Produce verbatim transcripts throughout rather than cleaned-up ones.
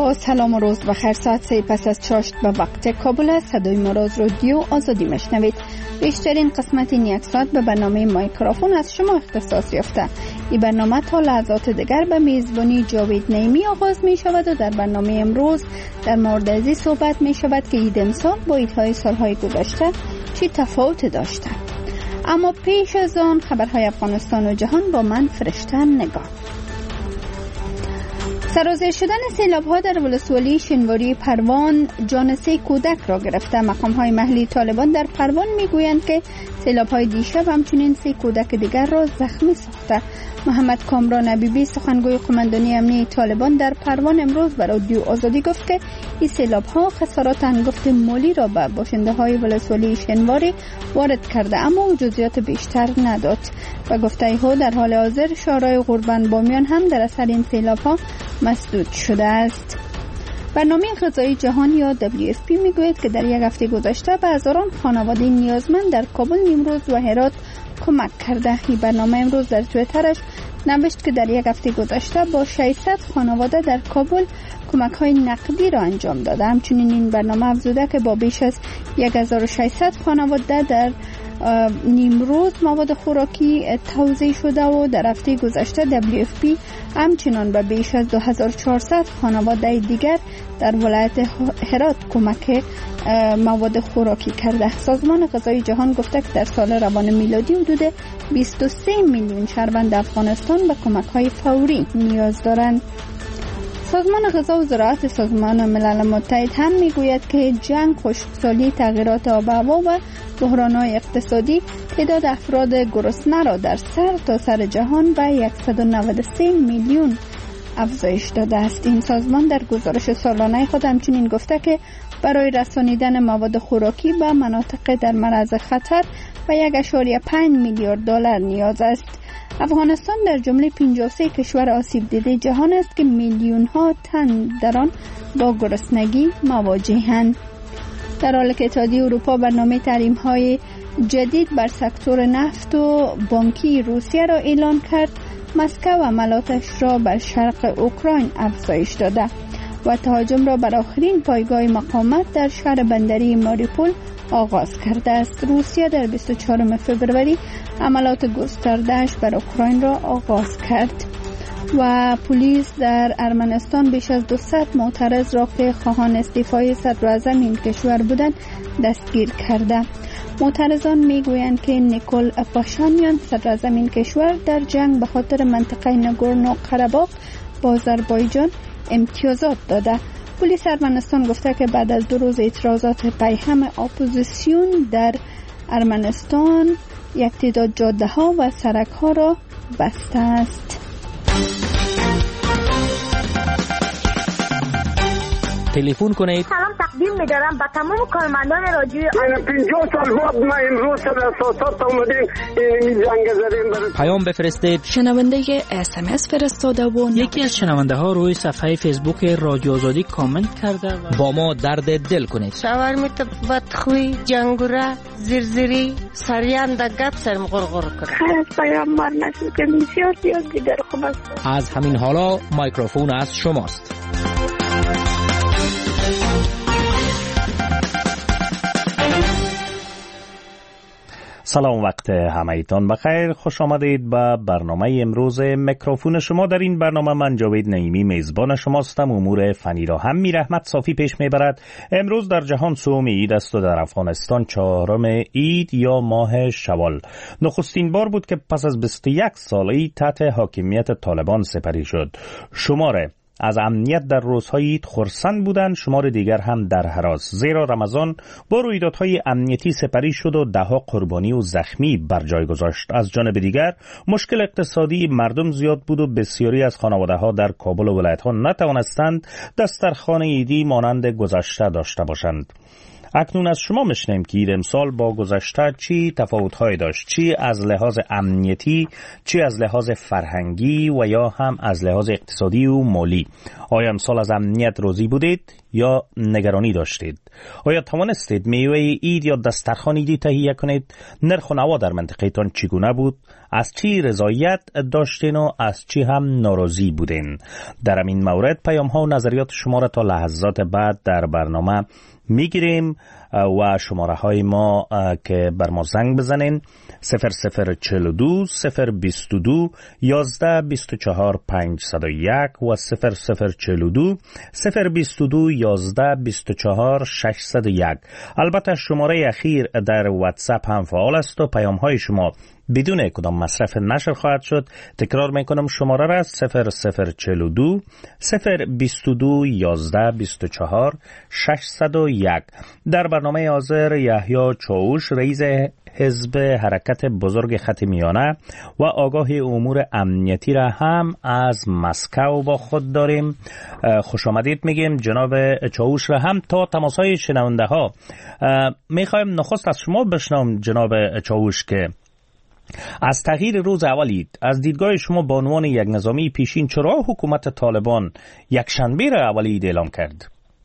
با سلام و روز بخیر. ساعت سه پس از چاشت به وقت کابل است. صدای ما را از رادیو آزادی میشنوید. بیشترین قسمت این یک ساعت به برنامه مایکروفون از شما اختصاص یافته. این برنامه تا لحظات دیگر به میزبانی جاوید نعیمی آغاز می شود و در برنامه امروز در مورد ازی صحبت می شود که عید امسال با عیدهای سالهای گذشته چی تفاوت داشته. اما پیش از آن خبرهای افغانستان و جهان با من فرشته نگاه. سرازیر شدن سیلاب‌ها در ولسوالی شنواری پروان جان سه کودک را گرفته. مقام‌های محلی طالبان در پروان می‌گویند که سیلاب‌های دیشب همچنین سه کودک دیگر را زخمی ساخته. محمد کامران حبیبی سخنگوی قماندانی امنیتی طالبان در پروان امروز به رادیو آزادی گفت که این سیلاب‌ها خسارات انگفت مالی را به باشنده‌های ولسوالی شنواری وارد کرده، اما جزئیات بیشتر نداد. و گفته او در حال حاضر شورای قربان بامیان هم در اثر این سیلاب‌ها مسدود شده است. برنامه غذایی جهان یا دبلیو اف پی میگوید که در یک هفته گذشته به هزاران خانواده نیازمند در کابل، نیمروز و هرات کمک کرده. این برنامه امروز در توییترش نوشت که در یک هفته گذشته با ششصد خانواده در کابل کمک های نقدی را انجام داده. همچنین این برنامه افزوده که با بیش از هزار و ششصد خانواده در نیمروز مواد خوراکی توزیع شده و در هفته گذشته دبلیو اف پی همچنان به بیش از دو هزار و چهارصد خانواده دیگر در ولایت هرات کمک مواد خوراکی کرده. سازمان غذای جهان گفته که در سال روان میلادی حدود بیست و سه میلیون شهروند افغانستان به کمک های فوری نیاز دارند. سازمان غذا و زراعت سازمان ملل متحد هم میگوید که جنگ، خشکسالی، تغییرات آب و هوا و بحران‌های اقتصادی تعداد افراد گرسنه را در سر تا سر جهان به صد و نود و سه میلیون افزایش داده است. این سازمان در گزارش سالانه خود همچنین گفته که برای رسانیدن مواد خوراکی به مناطق در معرض خطر به یک و پنج میلیارد دلار نیاز است. افغانستان در جمله پنجاه و سه کشور آسیب دیده جهان است که میلیون ها تن در آن با گرسنگی مواجهند. در حالی که اتحادیه اروپا برنامه تحریم های جدید بر سکتور نفت و بانکی روسیه را اعلان کرد، مسکو عملاتش را بر شرق اوکراین افزایش داده و تهاجم را بر آخرین پایگاه مقاومت در شهر بندری ماریوپول آغاز کرده است. روسیه در بیست و چهارم فوریه عملات گسترده‌اش بر اوکراین را آغاز کرد و پلیس در ارمنستان بیش از دویست معترض را که خواهان استعفای صدراعظم این کشور بودند دستگیر کرده. معترضان میگویند که نیکول پاشانیان صدراعظم این کشور در جنگ به خاطر منطقه ناگورنو قره‌باغ با آذربایجان امتیازات داده. پلیس ارمنستان گفته که بعد از دو روز اعتراضات پیهم اپوزیسیون در ارمنستان یک تعداد جاده ها و سرک ها را بسته است. تلفن کنید. سلام تقدیم می‌دارم به تمام کارمندان رادیو. پنجاه سال بعد ما امروز در اساسات اومدیم این جنگ زدیم برای پیام بفرستید. شنونده اس ام اس فرستاده و یکی از شنونده ها روی صفحه فیسبوک رادیو آزادی کامنت کرده و با ما درد دل کنید. شاورمیت بدخوی، جنگوره، زرزری، سریان دگت سرم غرغر کرد. خیر از پیام مار نشد که بسیار زیاد بیدار خوب است. از همین حالا مایکروفون از شماست. سلام، وقت همه‌تان بخیر. خوش آمدید به برنامه امروز میکروفون شما. در این برنامه من جاوید نعیمی میزبان شماستم. امور فنی را هم می رحمت صافی پیش میبرد. امروز در جهان سوم عید است و در افغانستان چهارم عید یا ماه شوال. نخستین بار بود که پس از بیست و یک سال عید تحت حاکمیت طالبان سپری شد. شماره از امنیت در روزهای عید خرسند بودند، شمار دیگر هم در هراس، زیرا رمضان با رویدادهای امنیتی سپری شد و دهها قربانی و زخمی بر جای گذاشت. از جانب دیگر مشکل اقتصادی مردم زیاد بود و بسیاری از خانواده‌ها در کابل و ولایت‌ها نتوانستند دسترخوان عیدی مانند گذشته داشته باشند. اکنون از شما میشنیم که عید امسال با گذشته چی تفاوت‌هایی داشت، چی از لحاظ امنیتی، چی از لحاظ فرهنگی و یا هم از لحاظ اقتصادی و مالی. آیا امسال از امنیت راضی بودید یا نگرانی داشتید؟ آیا توانستید میوه عید یا دسترخوان عیدی تهیه کنید؟ نرخ و نوا در منطقه تان چگونه بود؟ از چی رضایت داشتین و از چی هم ناراضی بودین؟ در این مورد پیام ها و نظریات شما را تا لحظات بعد در برنامه میگیریم و شماره های ما که بر ما زنگ بزنین صفر صفر چهل و دو صفر بیست و دو یازده بیست و چهار پنجصد و یک و صفر صفر چهل و دو صفر بیست و دو یازده بیست و چهار ششصد و یک. البته شماره اخیر در واتساپ هم فعال است و پیام های شما بدون کدام مصرف نشر خواهد شد. تکرار میکنم شماره را صفر صفر چهل و دو صفر بیست و دو یازده بیست و چهار ششصد و یک. در برنامه حاضر یحیی چاوش رئیس حزب حرکت بزرگ خط میانه و آگاه امور امنیتی را هم از مسکو با خود داریم. خوش آمدید میگیم جناب چاوش را هم. تا تماسهای شنونده ها میخوایم نخست از شما بشنوم جناب چاوش که از تغییر روز اولید از دیدگاه شما به عنوان یک نظامی پیشین چرا حکومت طالبان یک شنبه را اولید اعلام کرد؟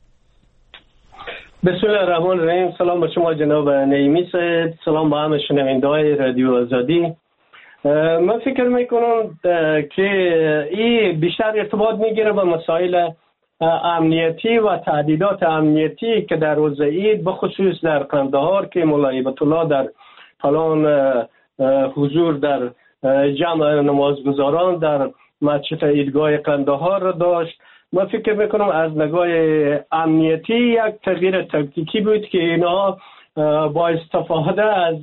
بسم الله الرحمن الرحیم. سلام به شما جناب نعیمی صاحب، سلام به همه شنونده‌های رادیو آزادی. من فکر میکنم که این بیشتر ارتباط میگیره به مسائل امنیتی و تهدیدات امنیتی که در روز عید بخصوص در قندهار که مولای هیبت الله در پلان حضور در جمع نمازگزاران در مسجد عیدگاه قندهار را داشت. من فکر میکنم از نگاه امنیتی یک تغییر تاکتیکی بود که اینا با استفاده از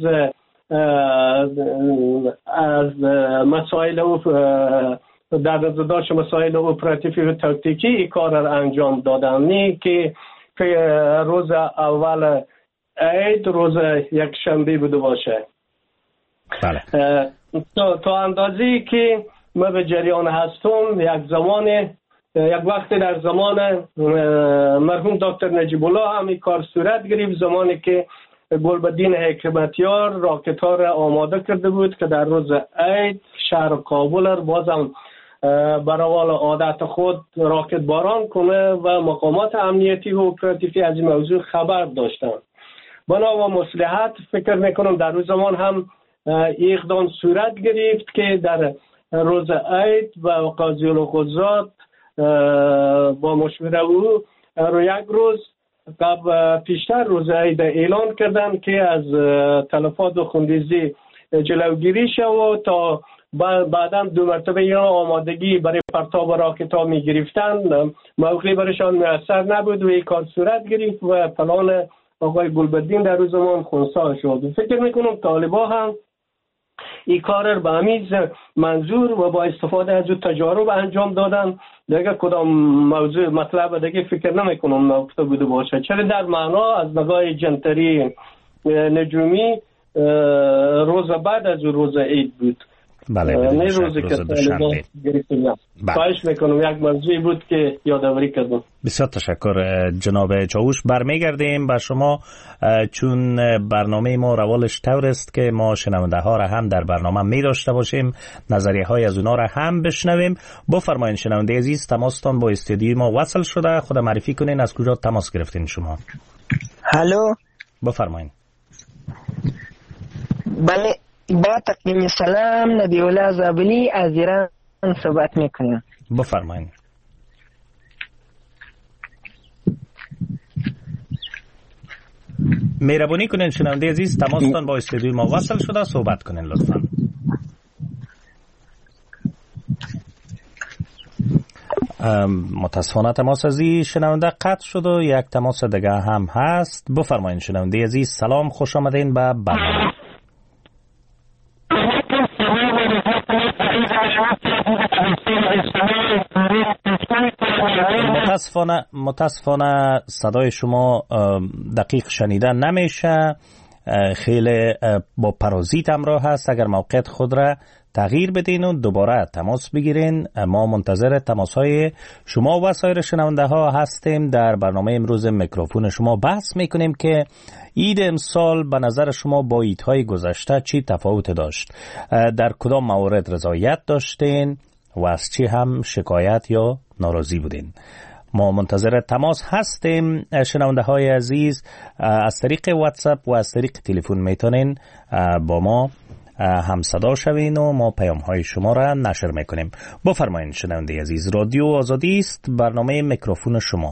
از مسائل در نظر داشت مسائل اپراتیفی و تاکتیکی این کار را انجام دادن، نه که روز اول عید روز یک شنبه بوده باشه. بله. تا, تا اندازی که ما به جریان هستم یک زمان یک وقت در زمان مرحوم دکتر نجیب الله هم این کار صورت گرفت، زمانی که گلبدین حکمتیار راکت ها را آماده کرده بود که در روز عید شهر کابل را بازم برای عادت خود راکت باران کنه و مقامات امنیتی و اپراتیفی از این موضوع خبر داشتن. بنا و مصلحت فکر میکنم در روز زمان هم اقدام صورت گرفت که در روز عید و قاضی القضات با مشوره او رو یک روز قبل پیشتر روز عید اعلان کردن که از تلفات و خونریزی جلوگیری شود تا بعدا دو مرتبه یا آمادگی برای پرتاب راکت ها می گرفتن. موقعی برشان میسر نبود و این کار صورت گرفت و پلان آقای گلبدین در روز زمان خونسا شد. فکر میکنم طالبا هم این کار را به همین منظور و با استفاده از تجارب انجام دادن. دیگه کدام موضوع مطلب دیگه فکر نمیکنم نفته بوده باشه، چرا در معنا از نگاه جنتری نجومی روز بعد از روز عید بود. بله نه روزی که طالبان گرفتن. خواهش میکنم یک موضوعی بود که یادآوری کردم. بسیار تشکر جناب چاوش. برمیگردیم به شما چون برنامه ما روالش طور است که ما شنونده ها را هم در برنامه می داشته باشیم، نظریه های از اونا را هم بشنویم. بفرمایید شنونده عزیز، تماستان با استودیوی ما وصل شده، خود معرفی کنین از کجا تماس گرفتین شما؟ الو، بفرمایید. بله، با تقدیم سلام نبی الله زابلی از ایران صحبت میکنیم. بفرمایید. مهربانی کنین شنونده عزیز، تماستان با استودیوی ما وصل شده، صحبت کنین لطفا. متاسفانه تماس از این شنونده قطع شد و یک تماس دیگه هم هست. بفرمایید شنونده عزیز، سلام، خوش آمدین به برنامه. متاسفانه متاسفانه صدای شما دقیق شنیده نمیشه، خیلی با پرازیت همراه هست. اگر موقعیت خود را تغییر بدین و دوباره تماس بگیرین. ما منتظر تماس های شما و سایر شنونده ها هستیم. در برنامه امروز میکروفون شما بحث میکنیم که عید امسال به نظر شما با عیدهای گذشته چی تفاوت داشت، در کدام موارد رضایت داشتین و از چی هم شکایت یا ناراضی بودین. ما منتظر تماس هستیم. شنونده های عزیز از طریق واتساپ و از طریق تلفن میتونین با ما هم صدا شوین و ما پیام های شما را نشر میکنیم. بفرمایید شنونده عزیز، رادیو آزادی است، برنامه میکروفون شما.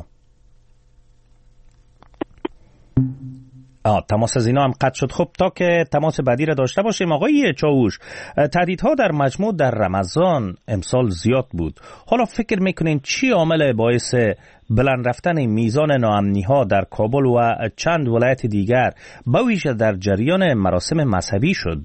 آه تماس از اینا هم قطع شد. خب تا که تماس بعدی را داشته باشیم، آقای چاوش، تهدیدها در مجموع در رمضان امسال زیاد بود. حالا فکر میکنین چی عامل باعث بلند رفتن میزان ناامنی ها در کابل و چند ولایت دیگر به ویژه در جریان مراسم مذهبی شد؟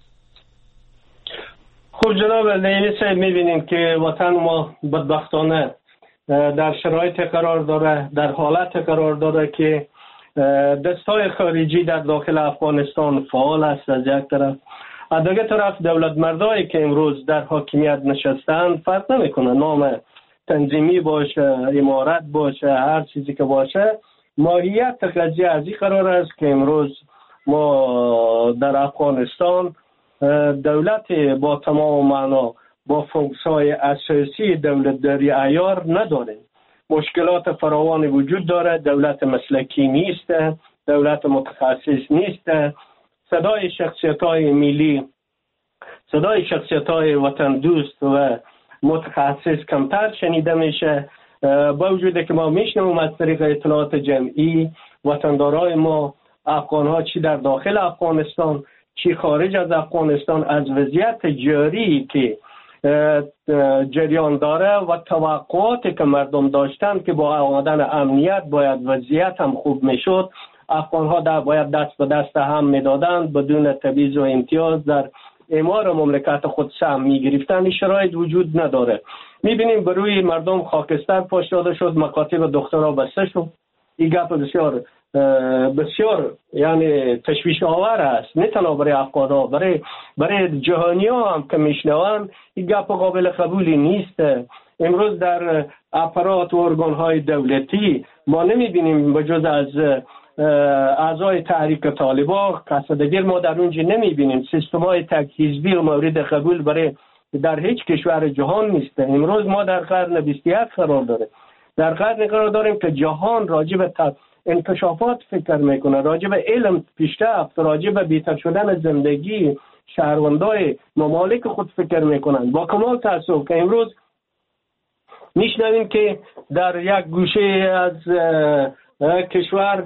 خب جناب لیلی صاحب، میبینیم که وطن ما بدبختانه در شرایط قرار داره، در حالت قرار داره که دستای خارجی در داخل افغانستان فعال است از یک طرف، از دیگر طرف دولت مردایی که امروز در حاکمیت نشستند فرق نمیکنه، نام تنظیمی باشه، امارت باشه، هر چیزی که باشه، ماهیت قضیه از این قرار است که امروز ما در افغانستان دولت با تمام معنا با فونکس‌های اساسی دولتداری عیار نداریم. مشکلات فراوان وجود داره، دولت مسلکی نیست، دولت متخصص نیست، صدای شخصیت‌های ملی، صدای شخصیت‌های وطن دوست و متخصص کمتر شنیده میشه، با وجودی که ما میشنویم از طریق اطلاعات جمعی وطندارای ما افغان‌ها چی در داخل افغانستان چی خارج از افغانستان از وضعیت جاری که جریان داره و توقعاتی که مردم داشتن که با آمدن امنیت باید وضعیت هم خوب میشد، افغان‌ها در باید دست به دست هم میدادند، بدون تبعیض و امتیاز در اعمار مملکت خود سهم میگرفتن. این شرایط وجود نداره. میبینیم بروی مردم خاکستر پاش داده شد، مکاتب دخترها بسته شد. این گپ بسیار بسیار یعنی تشویش آور است، نه تنها برای افغان‌ها، برای برای جهانی‌ها هم که میشنوند این گپ قابل قبولی نیست. امروز در اپارات و ارگان‌های دولتی ما نمی‌بینیم بجز از اعضای تحریک طالبان کس دیگر ما در اونجا نمی‌بینیم. سیستم‌های تک حزبی و مورد قبول برای در هیچ کشور جهان نیست. امروز ما در قرن بیست و یک قرار داریم. در قرن قرار داریم که جهان راجع به انکشافات فکر میکنه، راجع به علم پیشرفت، راجع به بهتر شدن زندگی شهروندای ممالک خود فکر میکنن. با کمال تاسف که امروز میشنویم که در یک گوشه از کشور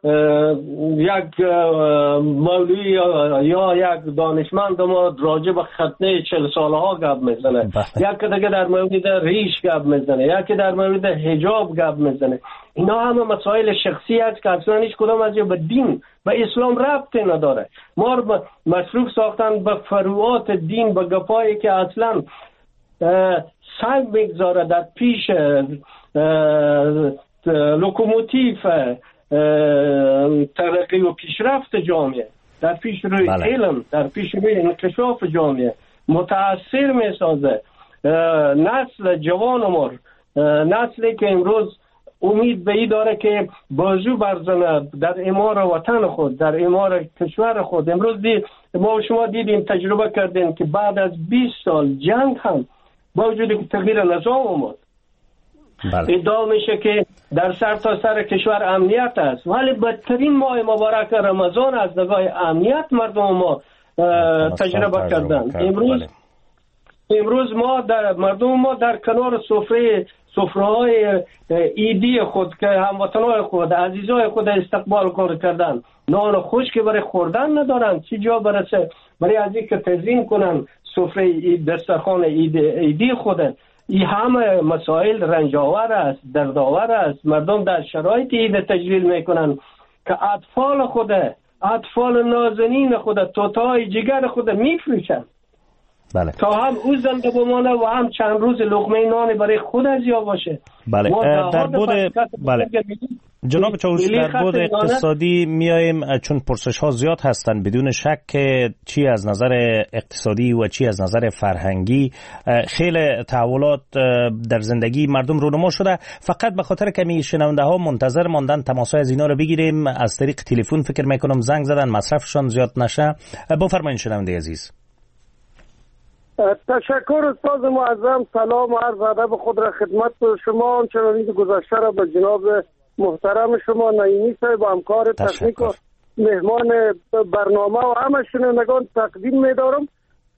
یک مولوی یا یک دانشمند ما راجع به ختنه چهل ساله ها گپ میزنه، یکی دیگه در مورد ریش گپ میزنه، یکی در مورد حجاب گپ میزنه. اینا همه مسائل شخصی است که اصلا هیچ کدام از به دین به اسلام ربطی نداره. ما مصروف ساختن به فروعات دین، به گپایی که اصلا سنگ میگذاره در پیش لوکوموتیو ترقی و پیشرفت جامعه، در پیش روی بله. علم، در پیش روی انکشاف جامعه متاثر میسازه نسل جوان عمر، نسلی که امروز امید به این داره که بازو برزنه در اعمار وطن خود، در اعمار کشور خود. امروز دی ما شما دیدیم، تجربه کردیم که بعد از بیست سال جنگ هم با وجودی که تغییر نظام اومد، بله. ادعا میشه که در سر تا سر کشور امنیت است، ولی بدترین ماه مبارک رمضان از نگاه امنیت مردم ما تجربه کردن. امروز بله. امروز ما در مردم ما در کنار سفره سفره‌های ایدی خود که هموطنان خود، عزیزای خود استقبال کار کردن، نان خشک برای خوردن ندارن، چی جا برسه برای از اینکه تزیین کنن سفره دسترخوان ایدی خود. این همه مسائل رنجاور است، دردآور است. مردم در شرایط عید تجلیل میکنن که اطفال خود، اطفال نازنین خود، توتای جگر خود میفروشن، بله. تا هم او زنده بمانه و هم چند روز لقمه نان برای خود از یا باشه. بله. در بود بله. جناب چاوش، در بود اقتصادی میایم، چون پرسش ها زیاد هستند، بدون شک که چی از نظر اقتصادی و چی از نظر فرهنگی خیلی تحولات در زندگی مردم رونما شده. فقط به خاطر کمی شنونده ها منتظر ماندن تماسای از اینا رو بگیریم. از طریق تلفن فکر میکنم زنگ زدن، مصرفشان زیاد نشه. بفرمایید شنونده عزیز. تشکر استاد معظم. سلام و عرض ادب خود را خدمت شما. آنچنانی که گذشته را به جناب محترم شما نعیمی صاحب و همکار تکنیک و مهمان برنامه و همه شنوندگان تقدیم می‌دارم.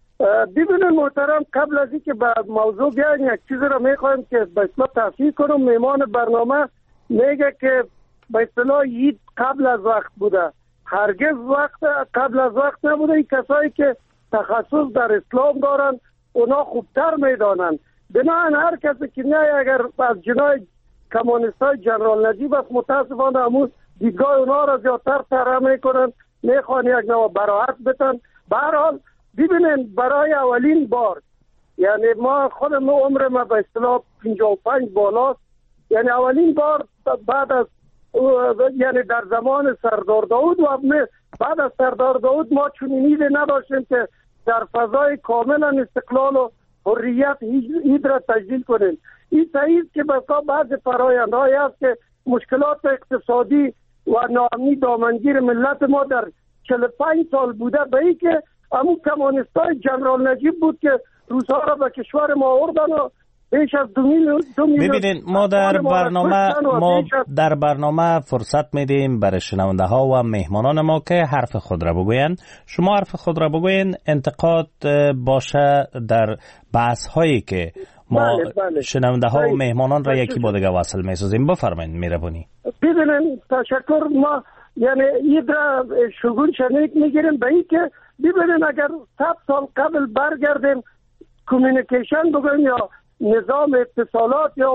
ببینید محترم، قبل از اینکه به موضوع بیایم یک چیز را می‌خوایم که به اصطلاح تصحیح کنم. مهمان برنامه میگه که به اصطلاح عید قبل از وقت بوده. هرگز وقت قبل از وقت نبوده. این کسایی که تخصص در اسلام دارن اونا خوبتر میدانن. بنابراین هر کسی که نه اگر از جنای کمونیستای جنرال نجیب است، متاسفانه همون دیدگاه اونا را زیادتر طرح میکنن، میخوان یک نوع براحت بتن. به هر حال ببینین، برای اولین بار، یعنی ما خودم عمر ما به اصطلاح پنجاه و پنج بالاست، یعنی اولین بار بعد از یعنی در زمان سردار داود و بعد از سردار داود ما چنین ایده نداشتیم که در فضای کاملا استقلال و حریت عید را تجلیل کنیم. این صحیح که بسا بعض فرایندهایی هست که مشکلات اقتصادی و ناامنی دامنگیر ملت ما در چهل و پنج سال بوده، به این که همون کمونیستای جنرال نجیب بود که روزها را به کشور ما آوردن و بیش از دو میلیون ببینید ما در برنامه ما در برنامه فرصت میدیم برای شنونده ها و مهمانان ما که حرف خود را بگوین. شما حرف خود را بگوین، انتقاد باشه در بحث هایی که ما بله بله. شنونده ها و مهمانان را یکی با دیگه وصل میسازیم. بفرمایید میربونی. ببینید تشکر. ما یعنی اید را شگون شنیک میگیریم به این که ببینید اگر صد سال قبل برگردیم کمیونیکیشن بگویم یا نظام اتصالات یا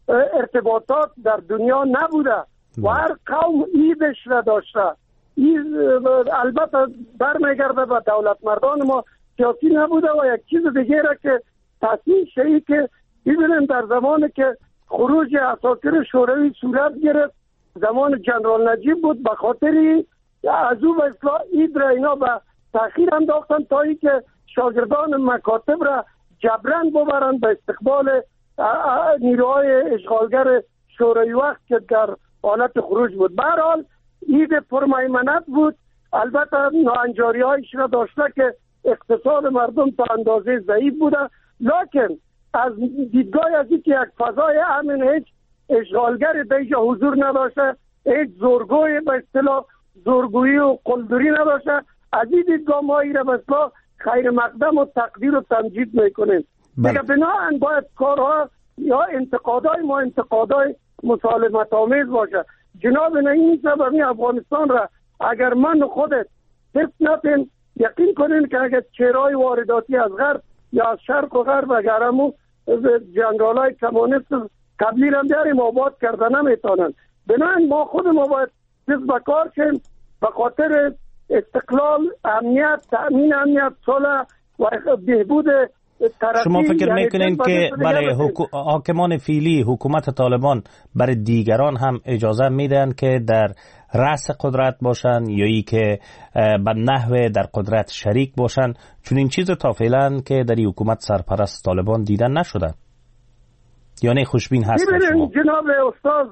ارتباطات در دنیا نبوده و هر قوم ایدش را داشته. این البته برمیگرده به دولت مردان ما، سیاسی نبوده. و یک چیز دیگه را که تصمیم شدی که ببینیم در زمانی که خروج اساکر شوروی صورت گرفت، زمان جنرال نجیب بود، به خاطر از او به اصلاح اید را اینا به تأخیر انداختن تا ای که شاگردان مکاتب را جبران ببرن به استقبال نیروهای اشغالگر شوروی وقت که در حالت خروج بود. به هر حال عید پرمیمنت بود. البته ناهنجاری هایش را داشته که اقتصاد مردم تا اندازه ضعیف بوده، لکن از دیدگاه از اینکه یک فضای امن، هیچ اشغالگر دیجا حضور نداشته، هیچ زورگوی به اصطلاح زورگویی و قلدری نداشته، از این دیدگاه ما ایره به اصطلاح خیر مقدم و تقدیر و تمجید میکنیم. دیگه بناهن باید کارها یا انتقادای ما انتقادای مسالمت آمیز باشه. جناب این سببی افغانستان را اگر من خودت حس نتین، یقین کنین که اگر چهرهای وارداتی از غرب یا از شرق و غرب اگر همون جنرالای کمونیست قبلی را بیاریم آباد کرده نمیتونن. بناهن ما خود ما باید دست بکار شیم به خاطر استقلال، امنیت، تأمین امنیت، صلح و بهبود ترقی. شما فکر میکنین که برای حکو... حاکمان فعلی حکومت طالبان برای دیگران هم اجازه میدن که در رأس قدرت باشن یا ای که به نحو در قدرت شریک باشن؟ چون این چیز تا فعلا که در حکومت سرپرست طالبان دیدن نشدن. یعنی خوشبین هستن شما؟ جناب استاد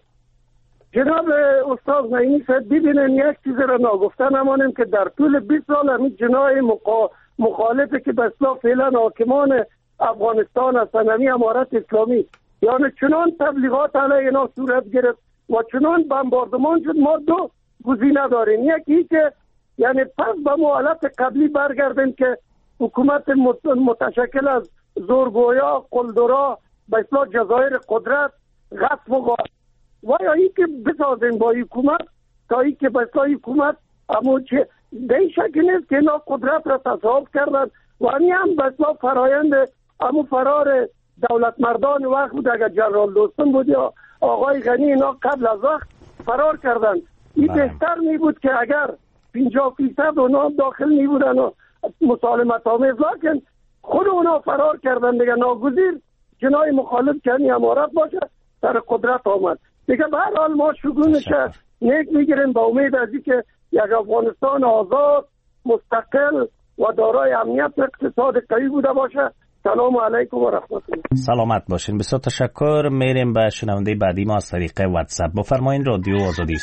جناب استاد نعیمی صاحب، ببینن یک چیز را ناگفته نمانیم که در طول بیست سال همین جنای مقا... مخالفه که به اصطلاح فعلا حاکمان افغانستان هستند، همین امارت اسلامی، یعنی چنان تبلیغات علیه اینا صورت گرفت و چنان بمباردمان شد. ما دو گزینه داریم، یکی که یعنی پس به حالت قبلی برگردیم که حکومت متشکل از زورگویا، قلدرا، به اصطلاح جزایر قدرت، غصب و غارت، و یا ای که بسازیم با حکومت تا ای که به اصطلاح حکومت اما چه به این شکل نیست که اینا قدرت را تصاحب کردن و همی هم به اصطلاح فرایند اما فرار دولت مردان وقت بود. اگر جنرال دوستم بود یا آقای غنی، اینا قبل از وقت فرار کردن. این بهتر می بود که اگر پنجاه فیصد اونا داخل می بودن و مسالمت آمیز، لکن خود اونا فرار کردن دیگه. ناگزیر جنای مخالف کنی امارت باشه سر قدرت آمد دیگه. به هر حال ما شگونش نیک میگیریم با امید از اینکه یک افغانستان آزاد، مستقل و دارای امنیت و اقتصاد قوی بوده باشه. سلام علیکم و رحمت الله. سلامت باشین. بسیار تشکر. میریم به شنونده بعدی ما از طریق واتساپ. بفرمایید. رادیو آزادی.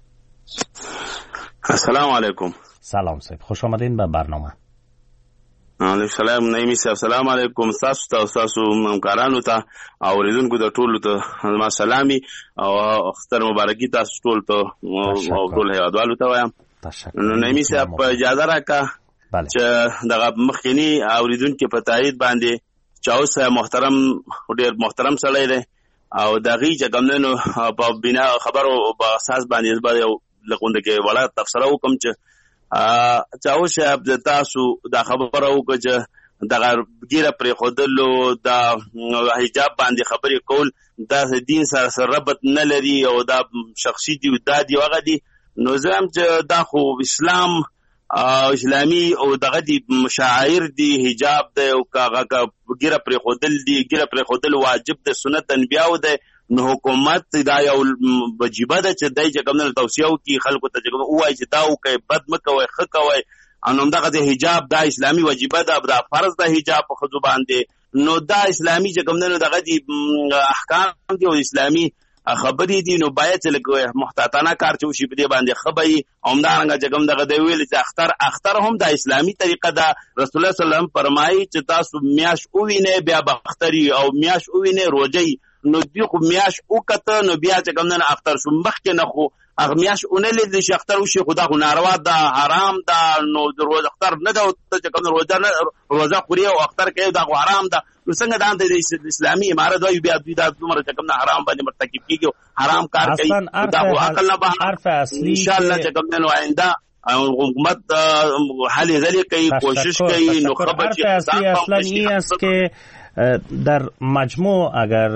السلام علیکم. سلام صاحب، خوش آمدین به برنامه. علیکم سلام نعیمی صاحب، سلام علیکم. تاسو ته تاسو همکارانو ته اوریدونکو ته ټول ته ما سلامي او اختر مبارکي تاسو ټول ته او ټول هیوادوالو ته وایم. نو نعیمی صاحب اجازه راکړه چې دغه مخکنی اوریدونکو په تایید باندې چاوس محترم ډیر محترم سړی دی او دغه چې کومنو په بنا خبرو په اساس باندې باندې لکونده کې وړه تفسیر وکم چې چاو شاب د تاسو دا خبره وکړه چې دغه ګیره پر خودلو دا حجاب باندې خبرې کول دا دین سره سره ربط نه لري او دا شخصي دی دا دی وغه دی نو زم چې دا خو اسلام اسلامي او دغه دی مشاعر دی حجاب دی او کاغه ګیره پر خودل دی ګیره پر خودل واجب د سنت انبیاء دی نو حکومت دا یو واجبه ده چې دای چې کومه توصیه وکي خلکو ته چې وایي چې دا وکي بد مکوي خ کوي انوم دغه د حجاب دا اسلامي واجبه ده دا فرض ده حجاب په خو باندې نو دا اسلامي چې کومه دغه دی احکام دی او اسلامي خبرې دي نو باید چې لکه محتاطانه کار چې وشي په دې باندې خبري اومدارنګ چې کوم دغه دی ویل چې اختر اختر هم د اسلامي طریقه ده. رسول الله صلی الله علیه وسلم فرمایي چې تاسو میاش اووینه بیا بختری او میاش اووینه روزي نو دی خو میاش او کته نو بیا چې کوم نه اختر شو مخکې نه خو اغه میاش اونې لیدل شي اختر وشي خدا خو ناروا ده حرام ده نو د روز اختر نه ده چې کوم روزه نه روزه خوري او اختر کوي دا خو حرام ده نو څنګه دا د اسلامي امارت وایي بیا دا عمر چې کوم نه حرام باندې مرتکب کیږي حرام کار کوي دا خو عقل نه به ان شاء الله چې کوم نه آینده حکومت حل ذلی کوي کوشش کوي نو خبر چې اصلا این است که در مجموع اگر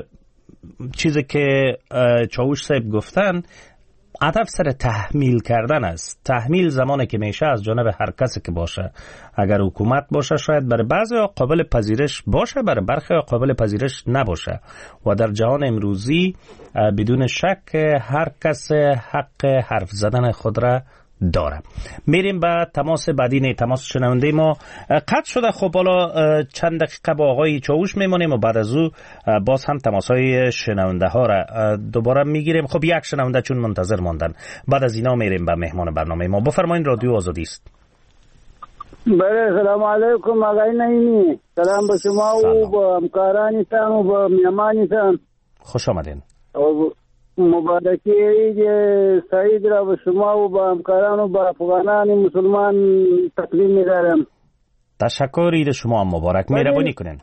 چیزی که چاوش صاحب گفتن هدف سر تحمیل کردن است. تحمیل زمانی که میشه از جانب هر کسی که باشه، اگر حکومت باشه شاید برای بعضی قابل پذیرش باشه، برای برخی قابل پذیرش نباشه و در جهان امروزی بدون شک هر کس حق حرف زدن خود را داره. میریم به تماس بعدی. نه تماس شنونده ما قطع شده. خب حالا چند دقیقه با آقای چاوش میمونیم و بعد از او باز هم تماس های شنونده ها را دوباره میگیریم. خب یک شنونده چون منتظر ماندن، بعد از اینا میریم به مهمان برنامه ما. بفرمایید، رادیو آزادی است. بله، سلام علیکم آقای نعیمی. سلام به شما و به همکارانتان و به مهمانتان. خوش آمدین. مبارکی عید سعید را به شما و با همکاران و با افغانان مسلمان تقدیم می‌دارم. تشکر. عید شما هم مبارک. مهربانی کنین.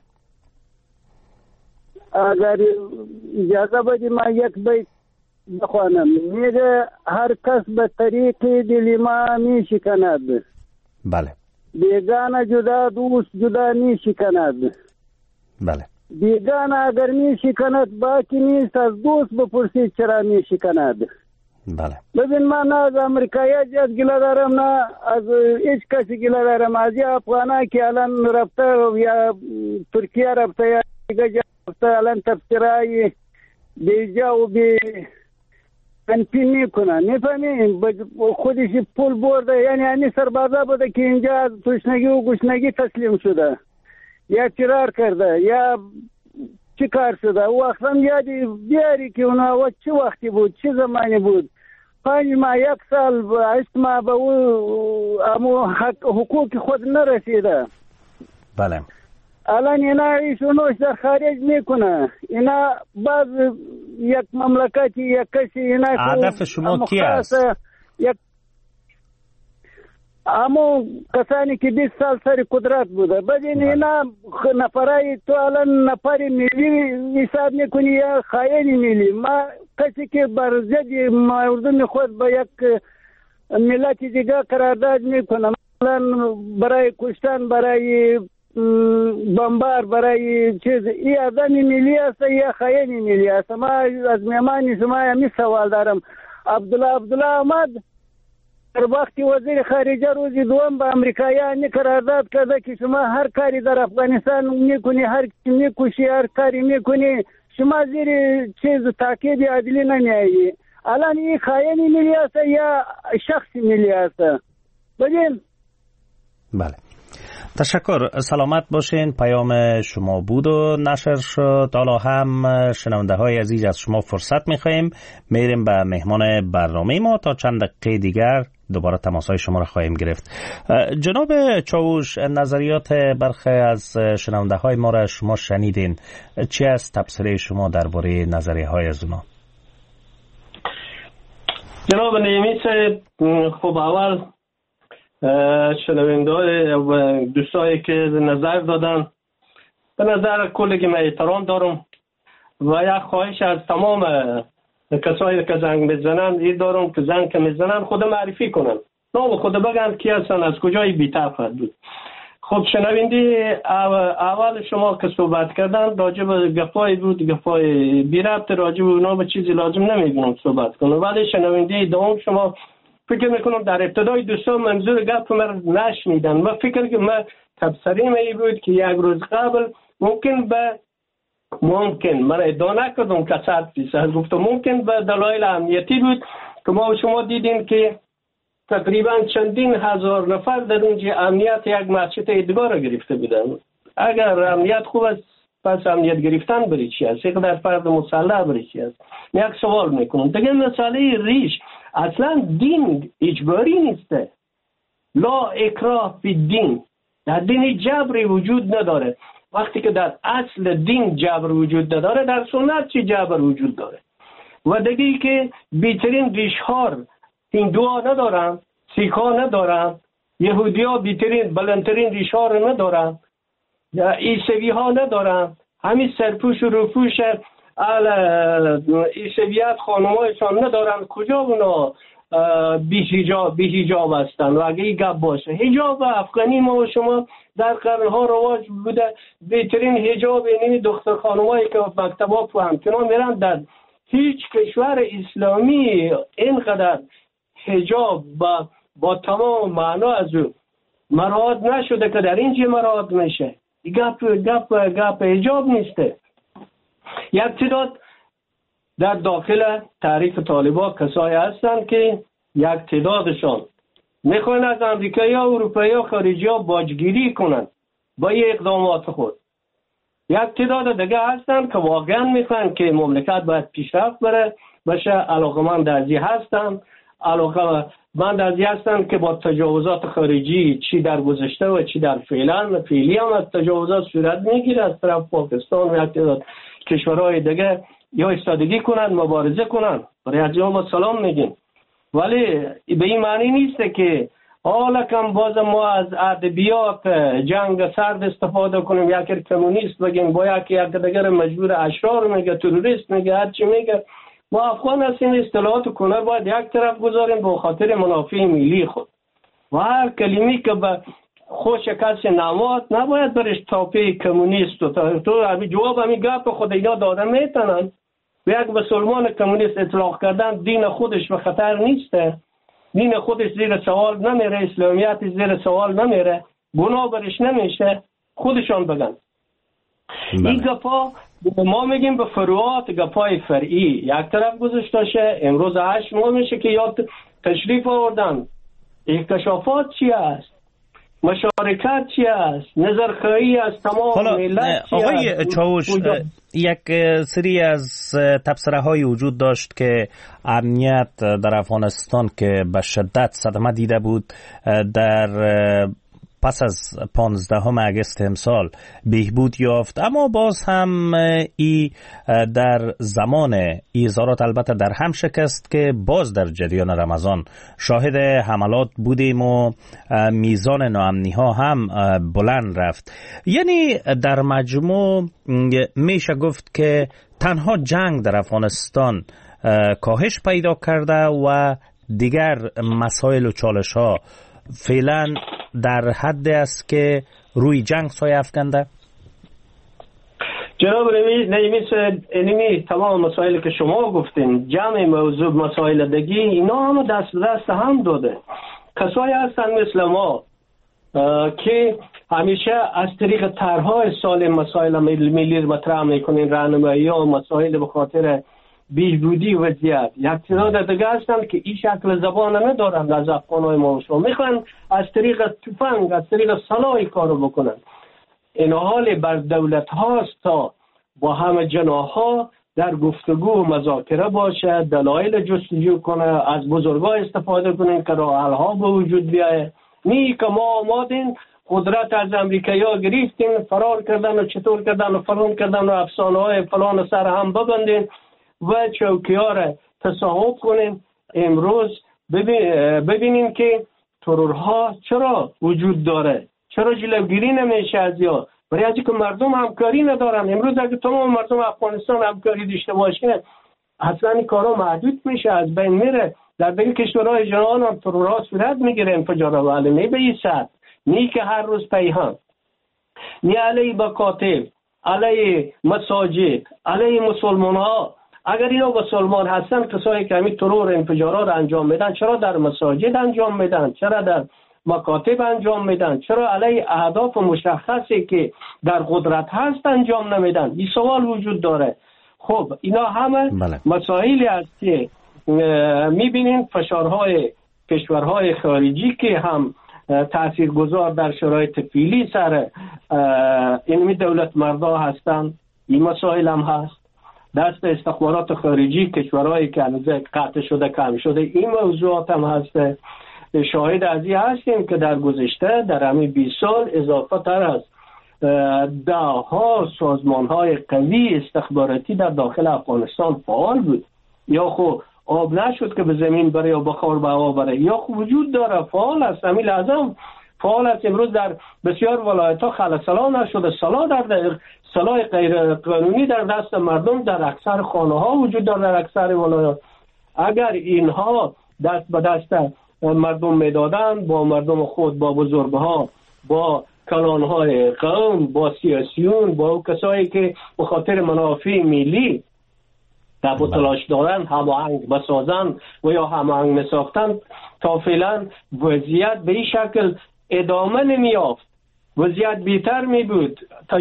اگر اجازه بدید ما یک بیت بخوانم. میگه هر کس به طریق دل ما میشکند. بله. بیگانه جدا دوست جدا میشکند. بله. بیگانه اگر می شکند باکی نیست، از دوست بپرسید چرا می شکند. بله. ببین من نه از امریکایی از گله دارم نه از هیچ کسی گله دارم. از یه افغانه که الان رفته یا ترکیه رفته یا دیگه جا رفته الان تفسیرهای بیجا و بی انفی میکنن. میفهمیم خودش پول برده، یعنی اینی سربازه بوده که اینجا از تشنگی و گشنگی تسلیم شده یا فرار کرده یا چی کار شده. او وقتا یادی بیاری که اونا و چه وقتی بود، چه زمانی بود. پنج ماه یک سال هشت ماه به او امو حقوق خود نرسیده. بله. الان اینا ایشونوش در خارج میکنه. اینا بعض یک مملکتی یک کسی اینا هدف شما کی است؟ یک اما کسانی که بیست سال سر قدرت بوده. ببین اینا نفرای تو الان نفری ملی حساب میکنی یا خائن ملی. ما کسی که بر ضد مردم خود با یک ملت دیگه قرارداد میکنه، مثلا برای کشتن، برای بمبار، برای چیز، این آدم ملی است یا خائن ملی است. ما از مهمان شما همی سوال دارم. عبدالله عبدالله احمد در وقتی وزیر خارجه روزی دوم با امریکایان قرارداد کرده که شما هر کاری در افغانستان میکنی، هر میکشی، هر کاری میکنی، شما زیر چیز تاکید عدلی نمیایی. الان این خائن ملی است یا شخص ملی است؟ ببین. بله. تشکر. سلامت باشین. پیام شما بود و نشر شد. حالا هم شنونده های عزیز از شما فرصت میخواییم. میریم به مهمان برنامه ما تا چند دقیقه دیگر دوباره تماسهای شما را خواهیم گرفت. جناب چاوش، نظریات برخی از شنونده های ما را شما شنیدین، چی است تبصره شما درباره نظریه های از اونا؟ جناب نیمی صاحب، خب اول شنونده و دوستایی که نظر دادن، به نظر کلگی من احترام دارم و یک خواهش از تمام کسایی که زنگ میزنن این دارم که زنگ که میزنن خود معرفی کنن، نام خود بگن کی هستن، از کجای بی‌طرف بود. خب شنونده اول شما که صحبت کردن راجع به گپای بود، گپای بی ربط، راجع به اونا به چیزی لازم نمیگم صحبت کنم، ولی شنونده دوم شما فکر میکنم در ابتدای دوستان منظور گپ من نشنیدن و فکر که من تبصریم ای بود که یک روز قبل ممکن به ممکن من ادعا نکردم که صد فیصد گفتم ممکن به دلایل امنیتی بود که ما شما دیدین که تقریبا چندین هزار نفر در اونجا امنیت یک مسجد ادگار را گرفته بودن. اگر امنیت خوب است پس امنیت گرفتن بری چی است؟ یک در فرد مسلح بری چی است؟ یک سوال میکنم دیگه مسئله ریش، اصلا دین اجباری نیسته، لا اکراه فی الدین، در دین جبری وجود نداره. وقتی که در اصل دین جبر وجود نداره، در سنت چی جبر وجود داره؟ و دیگه که بیترین ریشهار هندوها ندارن، سیکها ندارن، یهودی ها بیترین بلندترین ریشها رو ندارن، عیسوی ها ندارن، همین سرپوش و روپوش عیسویت خانمایشان ندارن. کجا اونا بی حجاب بی حجاب هستن؟ و اگه این گپ باشه، حجاب افغانی ما و شما در قرنها رواج بوده، بهترین حجاب یعنی دختر خانمایی که مکتبا تو همچنان میرن. در هیچ کشور اسلامی اینقدر حجاب با, با تمام معنا از او مراعات نشده که در اینجا مراعات میشه. گپ گپ گپ حجاب نیسته. یک تعداد در داخل تحریک طالبان کسایی هستند که یک تعدادشان میخوان از امریکایی ها، اروپایی ها، خارجی ها باجگیری کنند با این اقدامات خود. یک تعداد دیگه هستند که واقعا میخوان که مملکت باید پیشرفت بره بشه، علاقمند از این هستند، علاقمند از این هستند که با تجاوزات خارجی چی در گذشته و چی در فعلا فعلی هم از تجاوزات صورت میگیره از طرف پاکستان و یک تعداد کشورهای دیگه، یا ایستادگی کنند، مبارزه کنند. برای از ما سلام میگیم، ولی به این معنی نیست که حالا کم باز ما از ادبیات جنگ سرد استفاده کنیم، یکی کمونیست بگیم، با یکی یک دیگر مجبور اشرار میگه، تروریست میگه، هر چی میگه. ما افغان هستیم، اصطلاحات و کنر باید یک طرف گذاریم به خاطر منافع ملی خود و هر کلمی که به خوش کسی نماد نباید برش تاپی کمونیست و تو همین جواب همین گپ خود اینا داده میتونن. به یک مسلمان کمونیست اطلاق کردن دین خودش به خطر نیسته، دین خودش زیر سوال نمیره، اسلامیت زیر سوال نمیره، گناه برش نمیشه، خودشان بگن. بله. این گپا ما میگیم به فروعات گپای فرعی یک طرف گذاشته شه. امروز هشت ماه میشه که یاد تشریف آوردن. اکتشافات چی است؟ مشارکت چی است؟ نظرخواهی از تمام ملت چی است؟ آقای چاوش، یک سری از تبصره های وجود داشت که امنیت در افغانستان که به شدت صدمه دیده بود در پس از پانزدهم اگست امسال بهبود یافت، اما باز هم ای در زمان ای اظهارات البته در هم شکست که باز در جریان رمضان شاهد حملات بودیم و میزان ناامنی ها هم بلند رفت. یعنی در مجموع میشه گفت که تنها جنگ در افغانستان کاهش پیدا کرده و دیگر مسائل و چالش ها فعلا در حد است که روی جنگ سایه افکنده. جناب نیمی اینمی تمام مسائلی که شما گفتین، جمع موضوع مسائل دیگه اینا هم دست دست هم داده. کسایی هستن مثل ما که همیشه از طریق طرحهای سالم مسائل ملی مطرح میکنین، راهنمایی و مسائل به خاطر بیشبودی وضعیت. یک تعداد دیگه هستن که این شکل زبان ندارن از افغانهای ما و شما، میخوان از طریق تفنگ، از طریق سلاح کارو بکنن. این حال بر دولت هاست تا با همه جناح ها در گفتگو و مذاکره باشه، دلایل جستجو کنه، از بزرگا استفاده کنیم که راه حل ها به وجود بیایه. نی که ما آمادین قدرت از امریکایی‌ها گرفتیم، فرار کردن و چطور کردن و فلان کردن و افسانه های فلان سر هم ببندیم و چوکی‌ها را تصاحب کنیم. امروز ببینیم که ترورها چرا وجود داره، چرا جلوگیری نمیشه از یا برای از اینکه مردم همکاری ندارن. امروز اگه تمام مردم افغانستان همکاری داشته باشه اصلا این کارا محدود میشه، از بین میره. در دیگه کشورهای جهان هم ترورها صورت میگیره، انفجارها، ولی نه به این سطح، نی که هر روز پیهان، نی علیه مکاتب، علیه مساجد، علیه مسلمان ها. اگر اینا مسلمان هستن کسایی که همین ترور انفجارات انجام میدن چرا در مساجد انجام میدن، چرا در مکاتب انجام میدن، چرا علیه اهداف مشخصی که در قدرت هست انجام نمیدن؟ این سوال وجود داره. خب اینا همه بله. مسائلی است که میبینیم فشارهای کشورهای خارجی که هم تاثیرگذار در شرایط فعلی سر اینمی دولت مردا هستن. این مسائل هم هست. دست استخبارات خارجی کشورهایی که قطع شده کم شده، این موضوعات هم هست. شاهد از این هستیم که در گذشته در همین بیست سال اضافه تر از ده ها سازمان های قوی استخباراتی در داخل افغانستان فعال بود. یا خب آب نشد که به زمین بره یا بخار به هوا بره، یا خب وجود داره، فعال است. همین لازم فعال است. امروز در بسیار ولایت ها خلصلا نشده، سلا در سلاح غیر قانونی در دست مردم در اکثر خانه ها وجود داره، در اکثر ولایات. اگر اینها دست به دست مردم میدادن، با مردم خود، با بزرگها، با کلانهای قوم، با سیاسیون، با کسایی که به خاطر منافع ملی در تلاش دارن هماهنگ بسازن و یا هماهنگ مساختن، تا فعلا وضعیت به این شکل ادامه نمیافت. وضعیت بیتر می بود،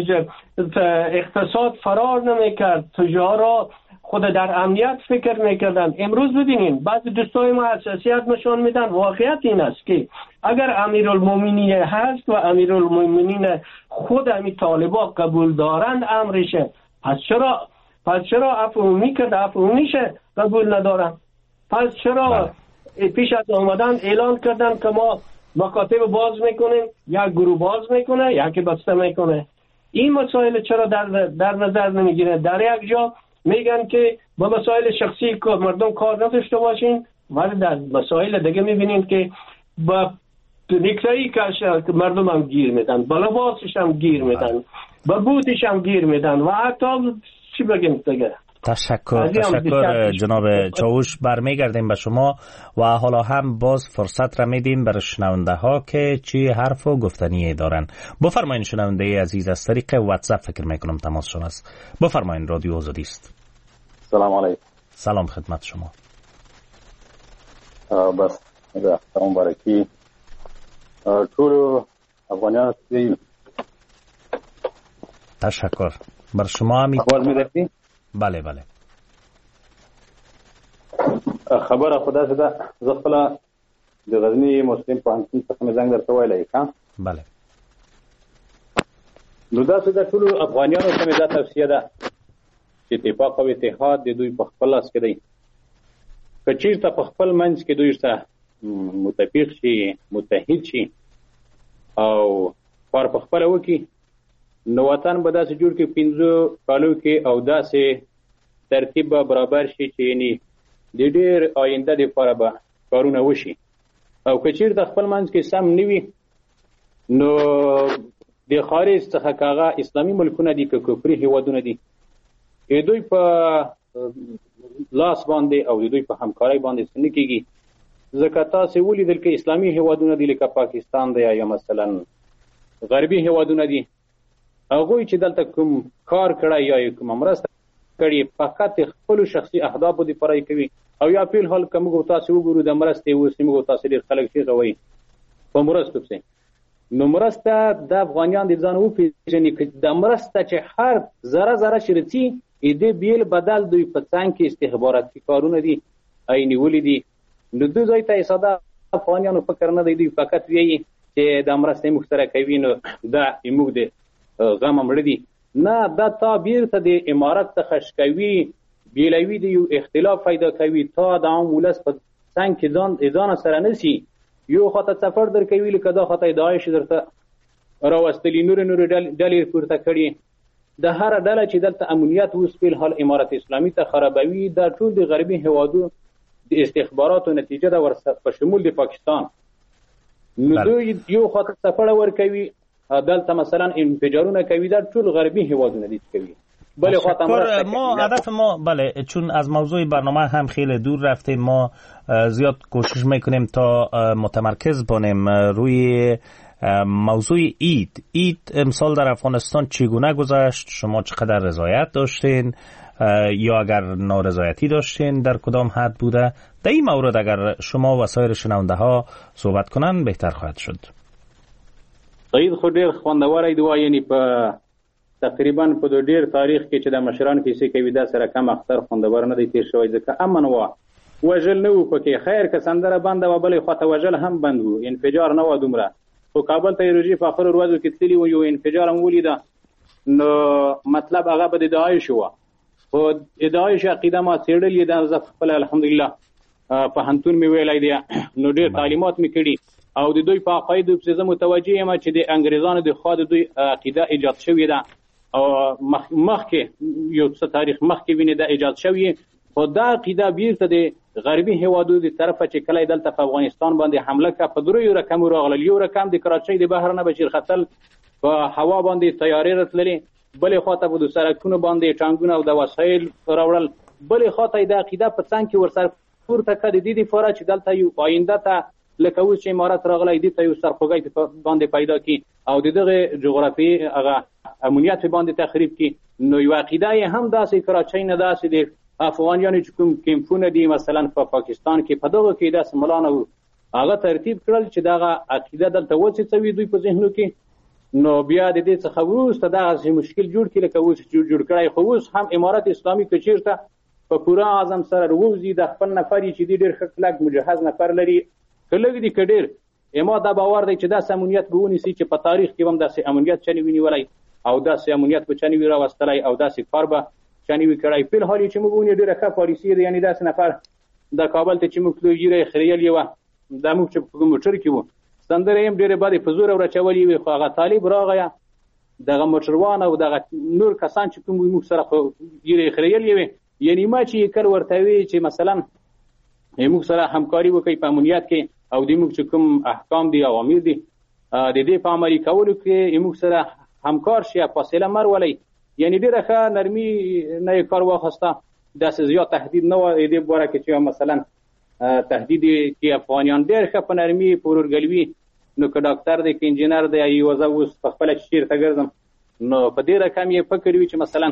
اقتصاد فرار نمی کرد، تجارا خود در امنیت فکر میکردن. امروز ببینین بعضی دوستای ما حساسیت نشان میدن. واقعیت این است که اگر امیرالمومنین هست و امیرالمومنین خود همی طالبا قبول دارند امرشه، پس چرا پس چرا افعومی کرد افعومیشه قبول ندارن؟ پس چرا پیش از آمدن اعلان کردن که ما مکاتب باز میکنیم، یک گروه باز میکنه یکی بسته میکنه؟ این مسائل چرا در, در نظر نمیگیره؟ در یک جا میگن که با مسائل شخصی که مردم کار نداشته باشین، ولی در مسائل دیگه میبینین که با نکتایی که مردم هم گیر میدن، با لباسش هم گیر میدن، با بوتش هم گیر میدن و حتی چی بگیم دیگه. تشکر تشکر جناب چاوش. برمیگردیم به شما و حالا هم باز فرصت را میدیم برای شنونده ها که چی حرف و گفتنی دارن. بفرمایین شنونده عزیز، از طریق واتساپ فکر میکنم تماسشون است. بفرمایین، رادیو آزادی است. سلام علیکم. سلام خدمت شما. بس احترام برکی ټول افغانان دی. تشکر. بر شما هم آواز می‌رسی؟ بله بله. خبره خدا زده زه خپله د غزني مسلم پوهنتون څخه مې زنګ درته ویلی که بله. نو داسې د ټولو افغانیانو ته مې دا توصیه ده چې اتفاق او اتحاد د دوی په خپل لاس کې دی. که چېرته په خپل منځ کې دوی ته متفق شي، متحد شي او کار په خپله وکړي، نو وطن به داسې جوړ کړي پنځو کالو کې او داسې ترتیب به برابر شي چې یعنې د ډېر آینده دپاره به کارونه وشي. او که چېرته خپل منځ کې سم نه وي، نو د خارج څخه که هغه اسلامي ملکونه دي که کفري هېوادونه دي، دوی په لاس باندې او د دوی په همکارۍ باندې څه نه کېږي. ځکه تاسې ولیدل که اسلامي هېوادونه دي لکه پاکستان دی یا مثلا غربي هېوادونه دي، هغوی چې دلته کوم کار کړی یا کومه مرسته کړي فقط خپلو شخصي اهدافو دپاره یې کوي. او یا فی الحال که موږ تاسې وګورو د مرستې اوس موږ تاسې ډېر خلک چیغه وایي په مرستو پسې، نو مرسته د افغانیان د ځان وپېژني که د مرسته چې هر ذره ذره چې رسي د بیل بدل دوی په څنګ کې استخباراتي کارونه دي ای نیولي دي، نو دوی ځای ته ساده افغانیانو فکر نه دی، دوی فقط وایي چې دا مرسته موږ سره کوي نو دا موږ د غم مړه دي. نه، دا تا بیرته د امارت څخه شکوي بیلوی دی یو اختلاف پیدا کوي تا د عام ولس په څنګه کې ځان ځان سره نسی یو خاطر سفر در کوي لکه دا خاطر داعش درته راوستلی نور نور ډلې پورته کړي د هر ډله چې دلته امنیت اوس په حال امارت اسلامي ته خرابوي دا ټول د غربي هوادو د استخباراتو نتیجه ده ورسره په شمول د پاکستان نو دوی یو خاطر سفر ور کوي دلته مثلا انفجارونه کوي دا ټول غربی هوادونه دي کوي بله خاطر ما هدف ما بله چون از موضوع برنامه هم خیلی دور رفتیم ما زیاد کوشش میکنیم تا متمرکز بانیم روی موضوع اید اید امسال در افغانستان چگونه گذشت شما چقدر رضایت داشتین یا اگر نارضایتی داشتین در کدام حد بوده در این مورد اگر شما و سایر شنونده ها صحبت کنن بهتر خواهد شد عید خو ډیر خوندور دی یعنی په تقریبا په ډیر تاریخ کې چې د مشران کیسې کوي دا سره کم اختر خوندور نه دی تیر شوی ځکه امن و وجل نه و پکې خیر که سندره بند و بلې خواته وجل هم بند و انفجار نه و دومره خو کابل ته روجي په اخر ورځو کې تللی و یو انفجار هم ولیده نو مطلب هغه به د داعش و خو د داعش عقیده ما څېړلې ده زه خپل الحمدلله په هنتون مې ویلی دی نو ډیر تعلیمات مې کړي او د دوی په عقایدو پسې زه متوجه یم چې د انګریزانو د خوا د دوی عقیده ایجاد شوې ده او مخکې یو څه تاریخ مخکې ویني دا ایجاد شوې خو دا عقیده بیرته د غربي هیوادو د طرفه چې کله دلته په افغانستان باندې حمله کا په دریو رقم راغلل یو رقم د کراچۍ د بهر نه بشیر خطل په هوا باندې تیارې راتللې بلې خواته په د سړکونو باندې ټانګونه او د وسایل راوړل بلې خواته د عقیده په څنګ کې ورسره پورته کړي د دې لپاره چې دلته یو آینده ته لکه اوس چې امارات راغلی دي ته یو سرخوږی باندې پیدا کی او د دغه جغرافي هغه امنیت باندې تخریب کی نو یو عقیده هم داسې کراچۍ نه داسې د افغانانو چې کوم کیمپونه دي مثلا په پا پاکستان کې په دغه کې داسې ملانه هغه ترتیب کړل چې دغه عقیده دلته وڅڅوي دوی په ذهنو کې نو بیا د دې څخه وروسته دغه مشکل جوړ کړي لکه اوس جوړ جوړ کړی خو اوس هم امارات اسلامي کچیرته په پورا اعظم سره وروزي د خپل نفر چې ډیر خلک مجهز نفر لري کله دې کډیر اما دا باور دی چې دا امنیت به ونیسي چې په تاریخ کې هم داسې امنیت چني ونیولای او داسې امنیت به چني راوستلای او داسې کار به چني وکړای په حال چې موږ ونی ډیره ښه پالیسي دی یعنی داسې نفر د کابل ته چې موږ لویره خریل یو دا موږ چې په موټر کې وو ستندره هم ډیره باندې په زور ورچولې وي خو هغه طالب راغیا دغه موټروان او دغه نور کسان چې کوم موږ سره خو یې خریل یو یعنی ما چې کړ ورته وی چې مثلا موږ سره همکاري وکړي په امنیت کې او د موږ چې کوم احکام دي اوامر دي د دې په عملي کولو کې موږ سره همکار شي فاصله مرولې یعنی ډیره ښه نرمي نه کار واخسته داسې زیات تهدید نه و دې باره کې چې مثلا تهدید کې افغانان ډیر ښه په نرمي پورورګلوي نو که ډاکټر دی که انجینر دی یو زه اوس په خپله چې چېرته ګرځم نو په دې رقم یې فکر وي چې مثلا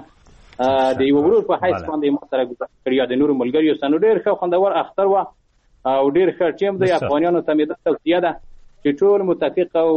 د یو ورور په حیث باندې ما سره ګذار کړی یا د نورو ملګریو سره نو ډېر ښه خوندور اختر وه او ډېر ښه ټیم دی افغانانو ته مې دا توصیه ده چې ټول متفق او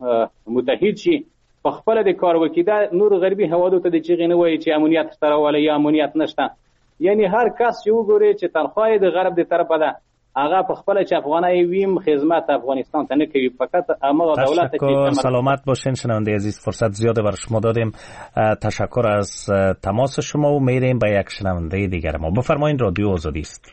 متحد شي په خپله د کار وکړي دا نور غربي هوادو ته د چغې نه وایي چې امنیت شته راولئ یا امنیت نشته یعنی هر کس چې وګوري چې تنخواه یې د غرب د طرفه ده هغه په خپل چې افغانای ویم خدمت افغانستان ته نه کوي فقط اما دولت تشکر سلامت باشین شنونده عزیز فرصت زیاده برای شما دادیم تشکر از تماس شما و میریم به یک شنونده دیگر ما بفرمایید رادیو آزادی است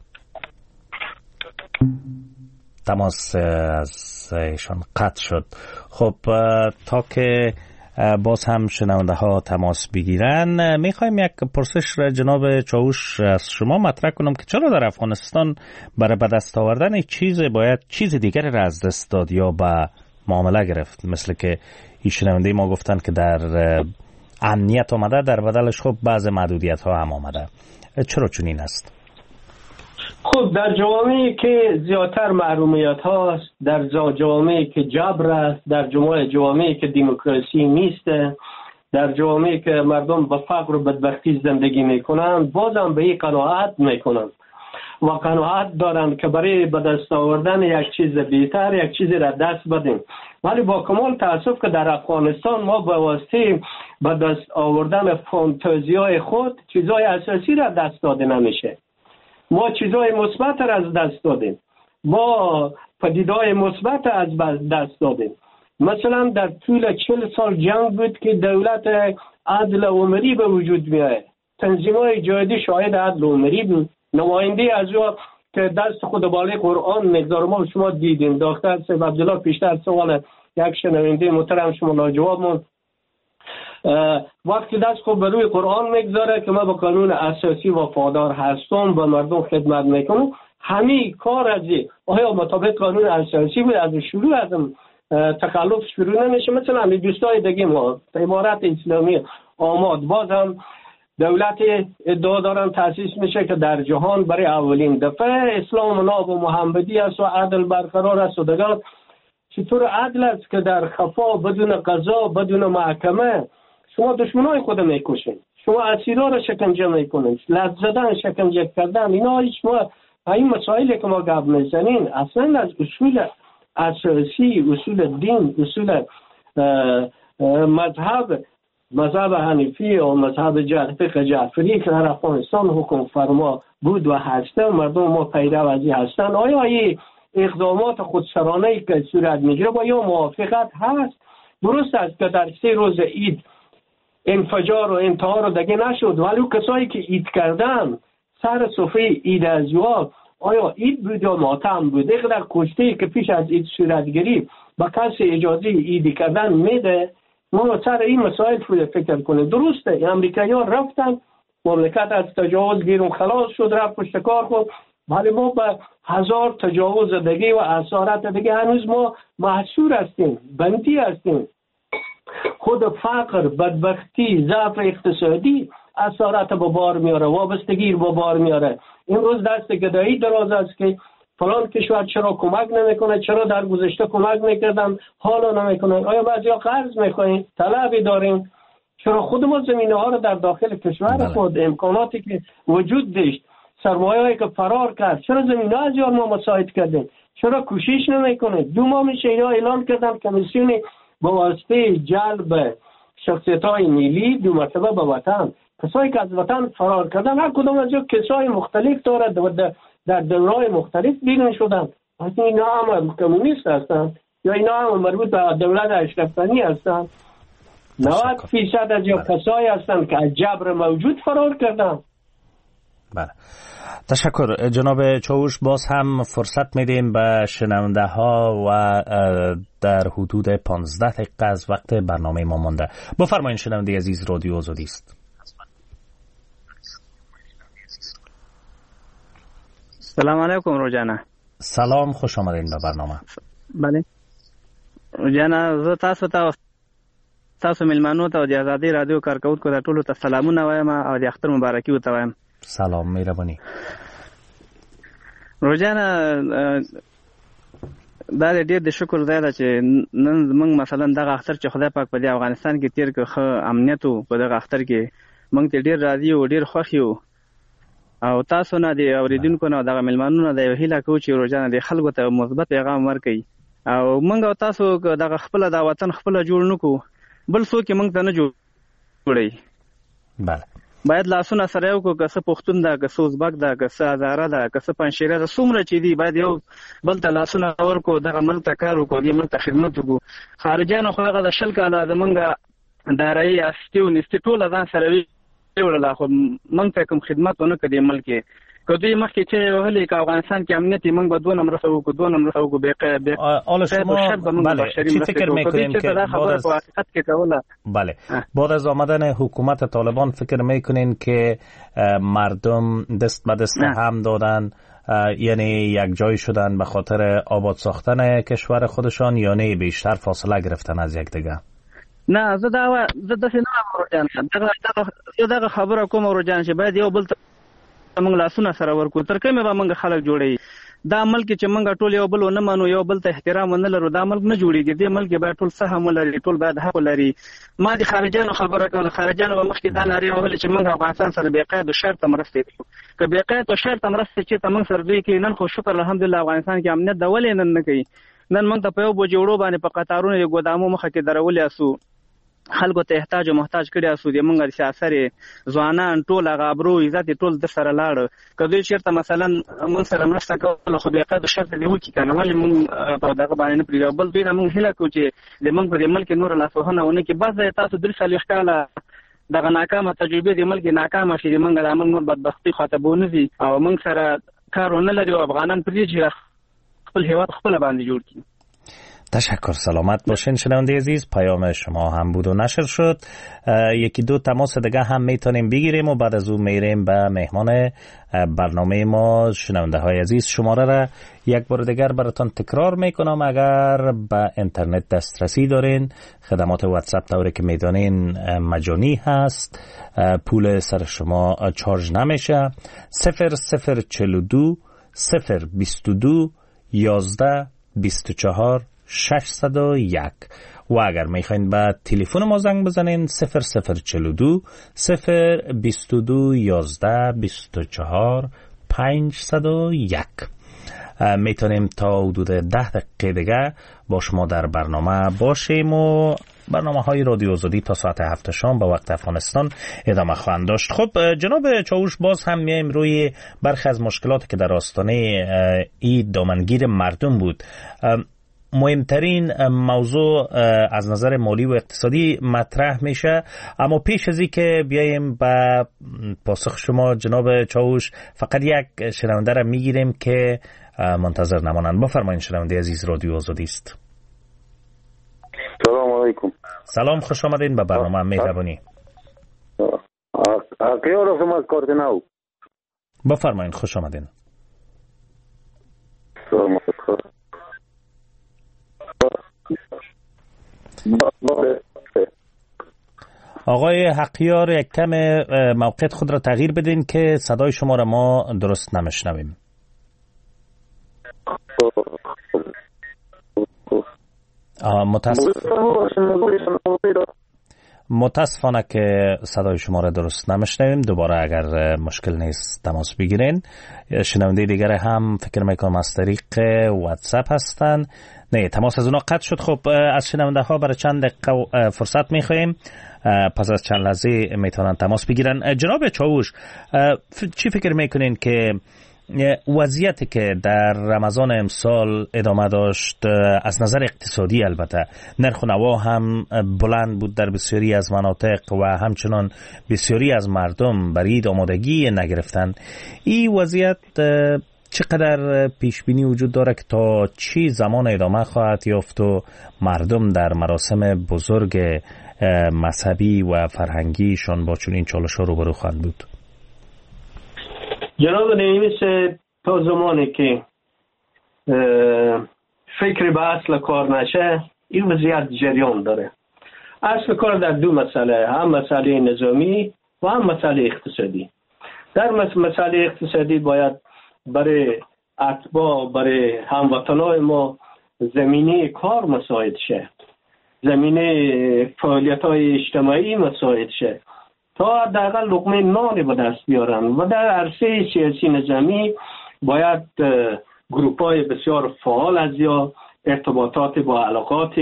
تماس از ایشان قطع شد خب تا که باز هم شنونده ها تماس بگیرن میخوایم یک پرسش را جناب چاوش از شما مطرح کنم که چرا در افغانستان برای به دست آوردن چیز باید چیز دیگری را از دست داد یا به معامله گرفت مثل که این شنونده ما گفتن که در امنیت آمده در بدلش خب بعض محدودیت ها هم آمده چرا چنین است؟ خب در جوامعی که زیادتر محرومیت هاست در جوامعی که جبر است در جوامعی که دموکراسی نیست در جوامعی که مردم به فقر و بدبختی زندگی میکنند بازم به این قناعت میکنند و قناعت دارند که برای به دست آوردن یک چیز بهتر یک چیزی را دست بدیم ولی با کمال تاسف که در افغانستان ما به واسطه به دست آوردن فانتزیای خود چیزهای اساسی را دست داده نمیشه ما چیزای مثبت را از دست دادیم ما پدیدهای مثبت از دست دادیم مثلا در طول چهل سال جنگ بود که دولت عدل و عمری به وجود میاد تنظیم‌های جهادی شاهد عدل و مریب. نماینده از او که دست خود بالای قرآن میگذاره، ما شما دیدین دکتر صاحب عبدالله پیشتر سوال یک شنونده محترم شما لاجواب موند. وقتی دست خود بروی قرآن میگذاره که ما به قانون اساسی وفادار هستم و مردم خدمت میکنم، همین کار از آیا مطابق قانون اساسی بود؟ از شروع از تخلف شروع نمیشه. مثلا همین دوستای دیگه ما امارت اسلامی آماد باز هم دولت ادعا دارن تاسیس میشه که در جهان برای اولین دفعه اسلام ناب و محمدی است و عدل برقرار است و دیگر. چطور عدل است که در خفا بدون قضا بدون محکمه شما دشمنای خود میکشین، شما اسیرا را شکنجه میکنین، لط زدن، شکنجه کردن، اینا هیچ ما این مسائلی که ما گپ میزنین اصلا از اصول اساسی، اصول دین، اصول مذهب مذهب حنیفی و مذهب فقه جعفری که در افغانستان حکم فرما بود و هسته، مردم ما پیرو از این هستن. آیا این اقدامات خودسرانه‌ای که صورت میگیره با یا موافقت هست؟ درست است که در سه روز عید انفجار و انتحار رو دیگه نشد، ولی کسایی که عید کردن سر سفره عید ازوا آیا عید بود یا ماتم بود؟ اینقدر کشته که پیش از عید صورت گرفت با کسی اجازه عید کردن میده؟ ما سر این مسائل فکر کنیم. درسته امریکایی‌ها رفتن، مملکت از تجاوز بیرون خلاص شد، رفت پشت کار خود، ولی ما به هزار تجاوز دیگه و اسارت دیگه هنوز ما محصور هستیم، بندی هستیم. خود فقر، بدبختی، ضعف اقتصادی اسارت به بار میاره، وابستگی به بار میاره. این روز دست گدایی دراز است که فلان کشور چرا کمک نمیکنه، چرا در گذشته کمک میکردن حالا نمیکنه. آیا بعضیا قرض میخواین، طلبی دارین؟ چرا خود ما زمینه ها رو در داخل کشور بله. خود امکاناتی که وجود داشت، سرمایه‌ای که فرار کرد، چرا زمینه ها از یار ما مساعد کردیم؟ چرا کوشش نمیکنه؟ دو ماه میشه اینا اعلان کردن کمیسیون با واسطه جلب شخصیت‌های ملی دو مرتبه به وطن، کسایی که از وطن فرار کردن هر کدوم از این کسای مختلف دارد و در دورهای مختلف بیرون شدن. اصلا اینا هم کمونیست هستن یا اینا هم مربوط به دولت اشرف غنی هستن؟ نود فیصد از یا کسایی هستن که از جبر موجود فرار کردن. بله، تشکر جناب چاوش. باز هم فرصت میدیم به شنونده ها و در حدود پانزده دقیقه از وقت برنامه ما مانده. بفرمایید شنونده عزیز، رادیو آزادی است. سلام علیکم روجانا. سلام، خوش آمدین به برنامه. بله روجانا، زه تاسو ته تاسو ملمنو ته د آزادۍ رادیو کارکونکو ته ټولو ته سلامونه وایم او د اختر مبارکي وته وایم. سلام، مهرباني. روجانا دا ډېر د شکر ځای ده چې نن موږ مثلا دغه اختر چې خدای پاک په دې افغانستان کې تیر کړ، ښه امنیت و په دغه اختر کې موږ ته ډېر راضي او ډېر خوښ یو. او تاسو نه دی اوریدونکو نه دغه ملمنو نه د هیله کوو چې روزانه د خلکو ته مثبت پیغام ورکړي او موږ او تاسو دغه خپل د وطن خپل جوړ نکو، بل څوک موږ ته نه جوړي. بله، باید لاسونه سره یو کو، که څه پښتون ده، که څه ازبک ده، که څه هزاره ده، که څه پنجشیره ده، څومره چې دي باید یو بل ته لاسونه ورکو، دغه ملک ته کار وکړو، دې ملک ته خدمت وکړو. خارجیانو خو هغه د شل کاله زمونږ دارایي اخیستې او نیستې ټوله ځان سره وړله، خو موږ ته کوم خدمت ونه کړ دې ملک کې. که دوی مخکې چې وهلې که افغانستان کې امنیت موږ به دونه مرسته وکړو، دونه مرسته وکړو. حالا شما بله چی فکر میکنین که بعد از بله بعد از آمدن حکومت طالبان فکر میکنین که مردم دست به دست هم دادن، یعنی یک جای شدن به خاطر آباد ساختن کشور خودشان، یا نه بیشتر فاصله گرفتن از یکدیگر؟ نه، زه دا زه داسې نه وایم دغه دغه دغه خبره کوم ورجان چې باید یو بل ته موږ لاسونه سره ورکو، تر کومه به موږ خلک جوړوي. دا ملک چې موږ ټول یو بل ونه منو، یو بل ته احترام ونه لرو، دا ملک نه جوړیږي. دې ملک باید ټول سهم ولري، ټول باید حق ولري. ما د خارجانو خبره کوله، خارجانو به مخکې دا نارې وهلې چې موږ افغانستان سره بې قید و شرطه مرستې کوو. که بې قید و شرطه مرستې چېرته موږ سره دوی کوي، نن خو شکر الحمدلله افغانستان کې امنیت ده، ولې نن نه کوي؟ نن موږ ته په یو بوجې وړو باندې په قطارونو د ګودامو مخه کې درولي اسو، خلکو ته احتاج او محتاج کړي اسو. د موږ د سیاسر ځوانان ټول هغه ابرو عزت ټول در سره لاړ. که دوی چېرته مثلا موږ سره مرسته کوله خو بې قید شرط دې وکړي که نه، ولې موږ په دغه باندې نه پرېږدو؟ بل دوی نه موږ هیله کوو چې د موږ په دې ملک نوره لاسوهنه ونه کړي. بس دی تاسو درې څلوېښت کاله دغه ناکامه تجربه د ملک ناکامه شي موږ د عمل نور بدبختی خاطر بونځي او موږ سره کارونه لري او افغانان پرې چې خپل هیواد خپل باندې جوړ کړي. تشکر، سلامت باشین. شنونده عزیز، پیام شما هم بود و نشر شد. یکی دو تماس دیگه هم میتونیم بگیریم و بعد از اون میریم به مهمان برنامه ما. شنونده های عزیز، شماره را یک بار دیگر براتون تکرار میکنم. اگر به اینترنت دسترسی دارین، خدمات واتساپ طوری که میدانین مجانی هست، پول سر شما چارج نمیشه. صفر صفر چهل و دو صفر بیست و دو یازده بیست و چهار ششصد و یک. و اگر میخواین به تلفن ما زنگ بزنین صفر صفر چهل و دو صفر بیست و دو یازده بیست و چهار پنجصد و یک. میتونیم تا حدود ده دقیقه دیگه با شما در برنامه باشیم و برنامه های رادیو آزادی تا ساعت هفت شام به وقت افغانستان ادامه خواهند داشت. خب جناب چاوش، باز هم میایم روی برخی از مشکلاتی که در آستانه ای دامنگیر مردم بود. مهمترین موضوع از نظر مالی و اقتصادی مطرح میشه، اما پیش از این که بیایم به پاسخ شما جناب چاوش، فقط یک شنونده را میگیریم که منتظر نمانند. بفرمایید شنونده عزیز، رادیو آزادی است. سلام علیکم. سلام، خوش آمدین به برنامه مهربانی. آقای رفتم از کارت نو. بفرمایید، خوش آمدین. سلام. آقای حقیار، یک کم موقعیت خود را تغییر بدین که صدای شما را ما درست نمیشنویم. متاسف... متاسفانه که صدای شما را درست نمیشنویم. دوباره اگر مشکل نیست تماس بگیرین. شنونده دیگر هم فکر میکنم از طریق واتساپ هستن. نه، تماس از اونا قطع شد. خب از شنونده ها برای چند دقیقه فرصت میخوایم، پس از چند لحظه میتونن تماس بگیرن. جناب چاوش، چی فکر میکنین که وضعیتی که در رمضان امسال ادامه داشت، از نظر اقتصادی البته نرخ و نوا هم بلند بود در بسیاری از مناطق و همچنان بسیاری از مردم برای عید آمادگی نگرفتن، این وضعیت چقدر پیش بینی وجود داره که تا چی زمان ادامه خواهد یافت و مردم در مراسم بزرگ مذهبی و فرهنگیشان با چنین چالش‌ها روبرو خواهند بود؟ جناب نعیمیس، تا زمانی که فکر به اصل کار نشه این وضعیت جریان داره. اصل کار در دو مسئله، هم مسئله نظامی و هم مسئله اقتصادی. در مسئله اقتصادی باید برای اتباع، برای هموطنان ما زمینه کار مساعد شه، زمینه فعالیت های اجتماعی مساعد شه تا حداقل لقمه نان به دست بیارن. و در عرصه سیاسی نظامی باید گروپ های بسیار فعال از یا ارتباطات با علاقات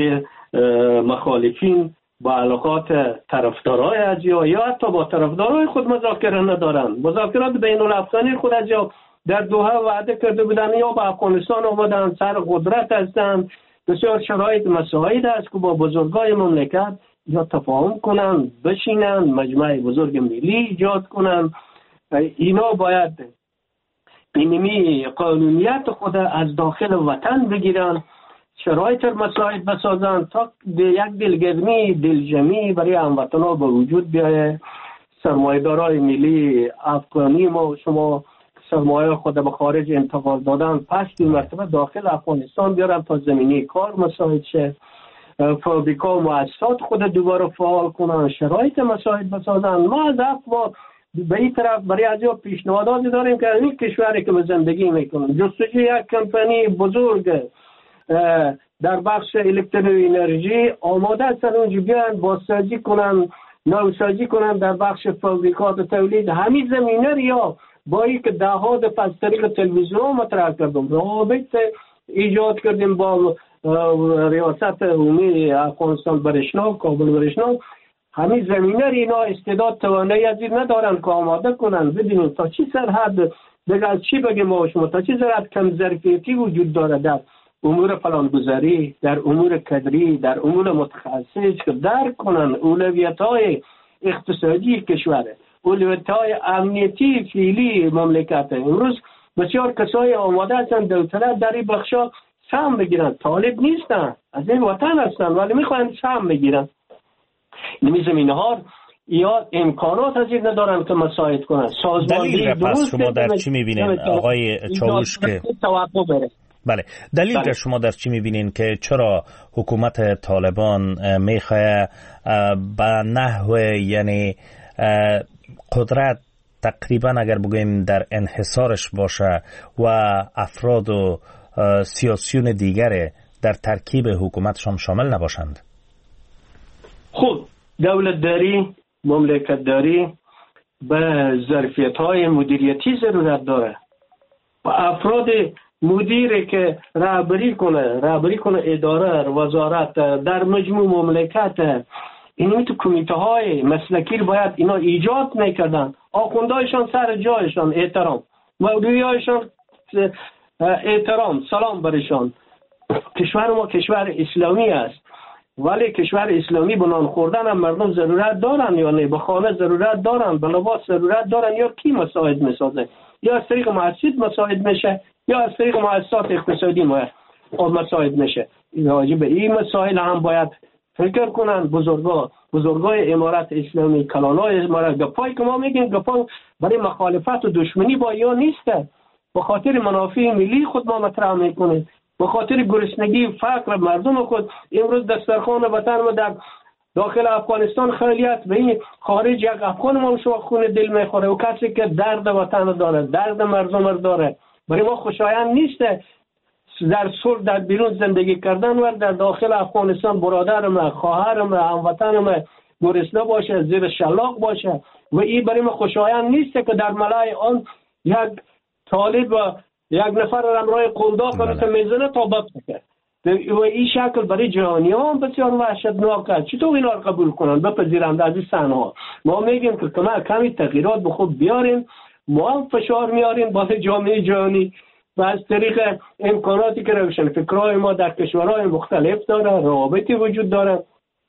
مخالفین، با علاقات طرفدارای از یا یا حتی با طرفدارای خود مذاکره ندارن. مذاکرات بین الافغانی خود از یا در دوحه وعده کرده بودن یا به افغانستان آمدن، سر قدرت هستند. بسیار شرایط مساعد است که با بزرگای مملکت یا تفاهم کنن، بشینن، مجمع بزرگ ملی ایجاد کنن. اینا باید اینمی قانونیت خود از داخل وطن بگیرن، شرایط مساعد بسازن تا یک دلگرمی دلجمعی برای هموطنان به وجود بیایه. سرمایه‌دارای ملی افغانی ما شما سرمایه خود به خارج انتقال دادن، پس این مرتبه داخل افغانستان بیارن تا زمینه کار مساعد شه، فابریکا و مؤسسات خود دوباره فعال کنن، شرایط مساعد بسازن. ما از افغان به این طرف برای از یا پیشنهاداتی داریم که این کشوری که به زندگی میکنن جستجو یک کمپانی بزرگ در بخش الکترو انرژی آماده هستن اونجا بیان بازسازی کنن، نوسازی کنن در بخش فابریکات تولید. همین زمینه یا با این که دهها دفعه از طریق تلویزیون مطرح کردم، رابط ایجاد کردیم با ریاست عمومی افغانستان برشنا، کابل برشنا. همین زمینه اینا استعداد توانایی از این ندارن که آماده کنن. ببینیم تا چی سرحد دیگه از چی بگیم ما شما، تا چی سرحد کم ظرفیتی وجود داره در امور پلانگذاری، در امور کدری، در امور متخصص که درک کنن اولویت های اقتصادی کشوره، اولویت‌های امنیتی فعلی مملکت. امروز بسیار کسای آماده هستند دولت در این بخشا سهم بگیرن. طالب نیستن، از این وطن هستن ولی میخواین سهم بگیرن. این زمینه ها یا امکانات از این ندارن که مساعد کنن. دلیل را پس شما در چی میبینین آقای چاوش که توقع بره؟ بله، دلیل را شما در چی میبینین که چرا حکومت طالبان میخواه به نحو یعنی قدرت تقریبا اگر بگویم در انحصارش باشه و افراد و سیاسیون دیگر در ترکیب حکومتشان شامل نباشند؟ خب دولت داری، مملکت داری به ظرفیت های مدیریتی ضرورت داره و افراد مدیری که رهبری کنه رهبری کنه اداره وزارت در مجموع مملکت، این تو کمیته های مسلکی باید اینا ایجاد میکردن. آخوندهایشان سر جایشان احترام، مولویایشان احترام، سلام برشان. کشور ما کشور اسلامی است ولی کشور اسلامی به نان خوردن هم مردم ضرورت دارن یا نه؟ به خانه ضرورت دارن، به لباس ضرورت دارن. یا کی مساعد میسازه؟ یا از طریق مؤسسات مساعد میشه یا از طریق مؤسسات اقتصادی مساعد میشه. راجع به این مسائل هم باید فکر کنن بزرگا بزرگای امارت اسلامی، کلانای امارت. گپایی که ما میگیم گپا برای مخالفت و دشمنی با یا نیسته، به خاطر منافع ملی خود ما مطرح میکنه، به خاطر گرسنگی فقر مردم خود. امروز دسترخوان وطن ما در داخل افغانستان خیلیت به این خارج یک افغان ما شو خون دل میخوره و کسی که درد وطن داره، درد مردم داره. برای ما خوشایند نیسته در صلح در بیرون زندگی کردن و در داخل افغانستان برادرم، خواهرم، هموطنم گرسنه باشه، زیر شلاق باشه. و این برای ما خوشایند نیسته که در ملای آن یک طالب و یک نفر رمرای قلداق رو میزنه تا بکنه. و این شکل برای جهانی ها بسیار وحشتناک است. چطور اینا رو قبول کنن بپذیرند از این صحنه ها؟ ما میگیم که کمی کمی تغییرات به خود بیاریم، ما هم فشار میاریم بالای جامعه جهانی و از طریق امکاناتی که روشن فکرهای ما در کشورهای مختلف داره، روابطی وجود داره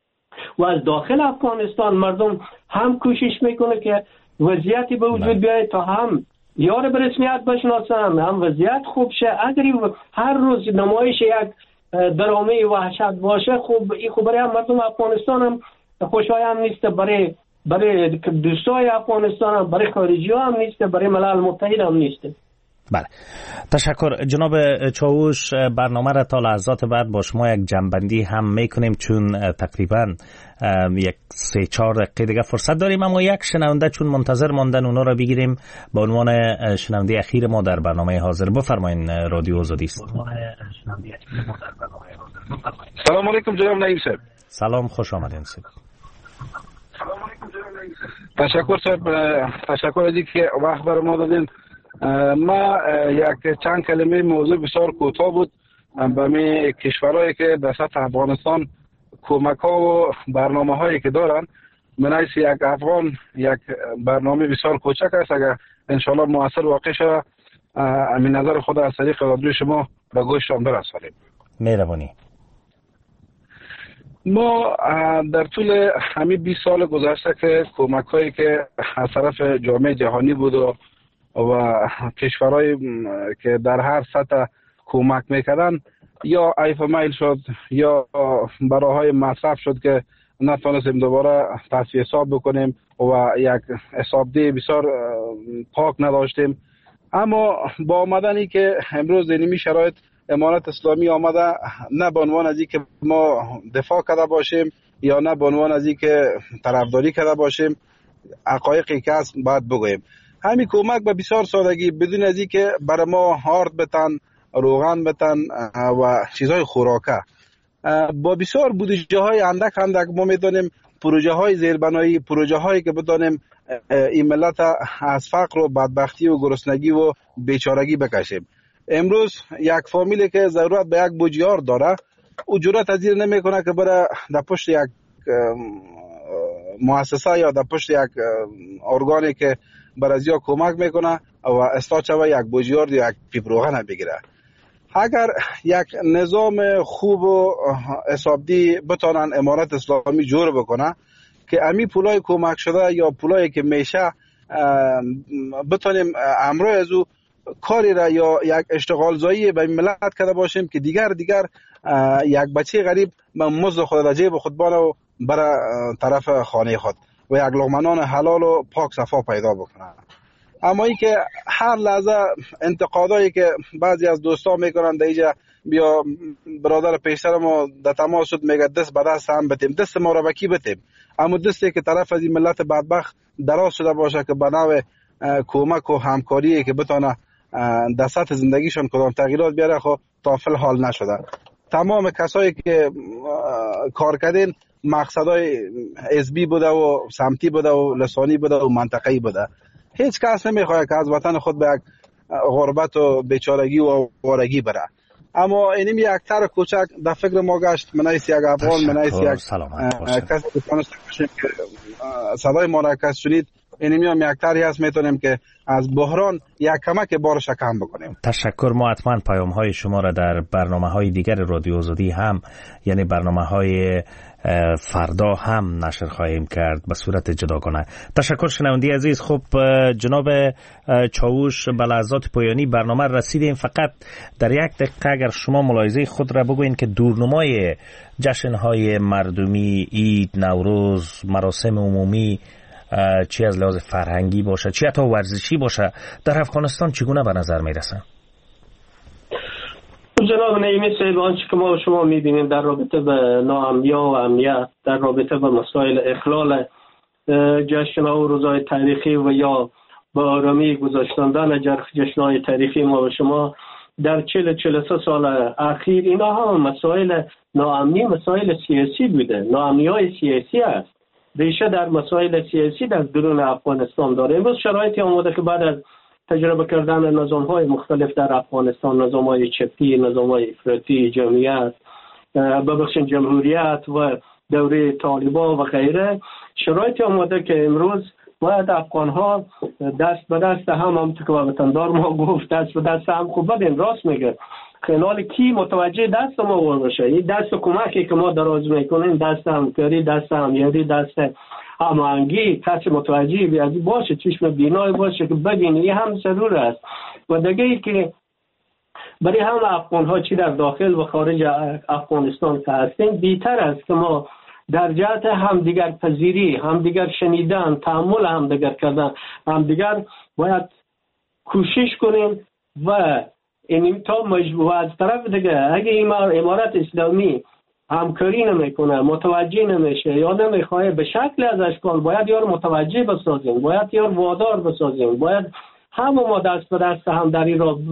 و از داخل افغانستان مردم هم کوشش میکنه که وضعیتی به وجود بیاید تا هم یار به رسمیت بشناسن، هم وضعیت خوب شه. اگر هر روز نمایش یک درامه وحشت باشه، خوب این خوب برای مردم افغانستان هم خوشایند نیست، برای برای دوستای افغانستان هم، برای خارجی ها هم نیست، برای ملل متحد هم نیست. بله، تشکر جناب چاوش. برنامه را تا لحظات بعد با شما یک جنبندی هم میکنیم چون تقریبا یک سه چهار دقیقه دیگه فرصت داریم، اما یک شنونده چون منتظر ماندن اونا را بگیریم به عنوان شنونده اخیر ما در برنامه حاضر. بفرمایید، رادیو آزادی است. سلام علیکم جناب نعیم صاحب. سلام، خوش آمدین صاحب. تشکر صاحب، تشکر از اینکه وقت برای ما دادین. ما یک چند کلمه موضوع بسیار کوتاه بود به می کشورهایی که در سطح افغانستان کمک ها و برنامه هایی که دارن. من حیث یک افغان یک برنامه بسیار کوچک است، اگر انشالله مؤثر واقع شود امین نظر خود از طریق رادیو شما به گوشتان برسانیم. مهربانی. ما در طول همین بیست سال گذشته که کمک هایی که از طرف جامعه جهانی بود و و کشورهای که در هر سطح کمک میکردن یا عیف میل شد یا براهای مصرف شد که نتونستیم دوباره تصفیه حساب بکنیم و یک حسابدهی بسیار پاک نداشتیم. اما با آمدنی که امروز اینمی شرایط امارت اسلامی آمده، نه به عنوان از اینکه ما دفاع کرده باشیم یا نه به عنوان از اینکه طرفداری کرده باشیم، حقایقی که هست باید بگوییم. همین کمک به بسیار سادگی بدون از اینکه برای ما هارد بتن، روغن بتن و چیزهای خوراکه، با بسیار بودجه های اندک اندک ما میتونیم پروژه های زیربنایی، پروژه هایی که بتونیم این ملت از فقر و بدبختی و گرسنگی و بیچارگی بکشیم. امروز یک فامیلی که ضرورت به یک بوجیار داره، او جرأت از این نمیکنه که بره در پشت یک مؤسسه یا در پشت یک ارگانی که برازیا کمک میکنه و استاچه و یک بوجیار یا یک پیپ روغن بگیره. اگر یک نظام خوب و حسابدی بتونن امارت اسلامی جور بکنه که امی پولای کمک شده یا پولایی که میشه بتونیم امروز از او کاری را یا یک اشتغال زایی به ملت کرده باشیم که دیگر دیگر یک بچه غریب مزد خود را جیب خود بانه و بر طرف خانه خود و یک لقمه حلال و پاک صفا پیدا بکنه. اما ای که هر لحظه انتقادایی که بعضی از دوستا میکنن در اینجا، بیا برادر پیشتر ما در تماس شد میگه دست به دست هم بتیم، دست ما را بکی بتیم، اما دستی که طرف از این ملت بدبخت دراز شده باشه که به نوع کمک و همکاری که بتونه در سطح زندگیشون کدام تغییرات بیاره خب تا فل حال نشده. تمام کسایی که کار کردین مقصدای حزبی بوده و سمتی بوده و لسانی بوده و منطقه‌ای بوده. هیچ کس نمیخواد که از وطن خود به یک غربت و بیچارگی و وارگی بره. اما اینیم یک تر کوچک در فکر ما گشت، منایس یک افغان، منایس یک کسی که تانسته باشیم که صدای ما را کس شنید، اینمی هم یک تری هست میتونیم که از بحران یک کمک بارش کم بکنیم. تشکر. ما حتما پیام های شما را در برنامه های دیگر رادیو آزادی هم، یعنی برنامه های فردا هم نشر خواهیم کرد به صورت جداگانه. تشکر شنوندی عزیز. خب جناب چاوش، به لحظات پایانی برنامه رسیدیم. فقط در یک دقیقه اگر شما ملاحظه خود را بگوین که دورنمای جشن‌های مردمی، عید، نوروز، مراسم عمومی، چی از لحاظ فرهنگی باشه چی حتی ورزشی باشه، در افغانستان چگونه به نظر میرسن؟ جناب نعیمی صاحب، آنچه که ما شما میبینیم در رابطه به ناامنی و امنیت، در رابطه به مسائل اخلال جشن‌ها و روزهای تاریخی و یا به آرامی گذاشتندن جشن‌های تاریخی ما و شما در چهل چهل و سه سال اخیر، اینا هم مسائل ناامنی، مسائل سیاسی بوده، ناامنی‌های سیاسی است. ریشه در مسائل سیاسی در درون افغانستان داره. امروز شرایطی آماده که بعد از تجربه کردن نظام‌های مختلف در افغانستان، نظام‌های چپی، نظام‌های افراطی، جمعیت، ببخشید جمهوریت و دوره طالبان و غیره، شرایطی آماده که امروز باید افغان‌ها دست به دست هم، هم که وطندار ما گفت دست به دست هم، خوب بدین راست میگه، خلال کی متوجه دست ما باشه. این دست کمکی که ما دراز میکنیم، دست همکاری، دست همیاری، دست هماهنگی، کسی متوجه بیازی باشه، چشم بینای باشه که ببینه، این هم ضرور است. و دیگه ای که برای هم افغان ها چی در داخل و خارج افغانستان که هستیم، بیتر است که ما در جهت همدیگر پذیری، همدیگر شنیدن، تحمل همدیگر کردن، همدیگر باید کوشش کنیم و این تا مجبور از طرف دیگه اگه این امارت اسلامی همکاری نمیکنه، متوجه نمیشه یا نمیخواه به شکل از اشکال، باید یار متوجه بسازیم، باید یار وادار بسازیم، باید همه ما دست به دست هم در این را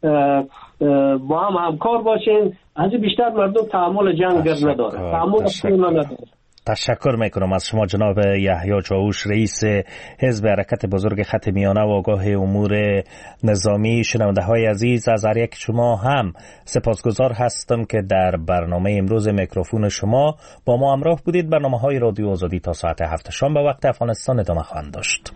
با هم همکار باشیم. از بیشتر مردم تحمل جنگ نداره، تحمل اصلا نداره. تشکر میکنم از شما جناب یحیی چاوش، رئیس حزب حرکت بزرگ خط میانه و آگاه امور نظامی. شنونده های عزیز، از هر یک شما هم سپاسگزار هستم که در برنامه امروز میکروفون شما با ما همراه بودید. برنامه های رادیو آزادی تا ساعت هفت شام به وقت افغانستان ادامه خواهند داشت.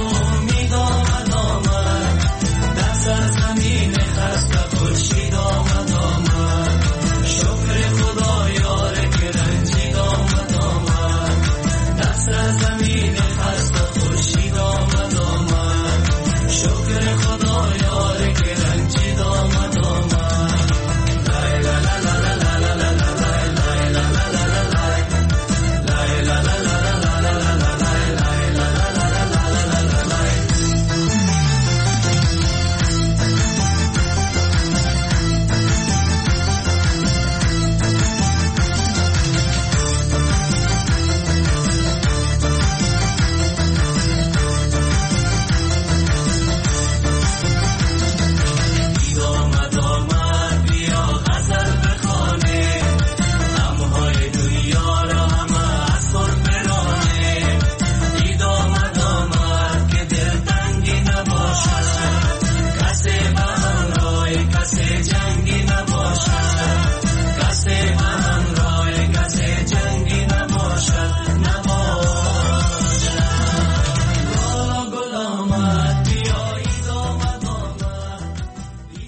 زمین خسته خورشید آمد.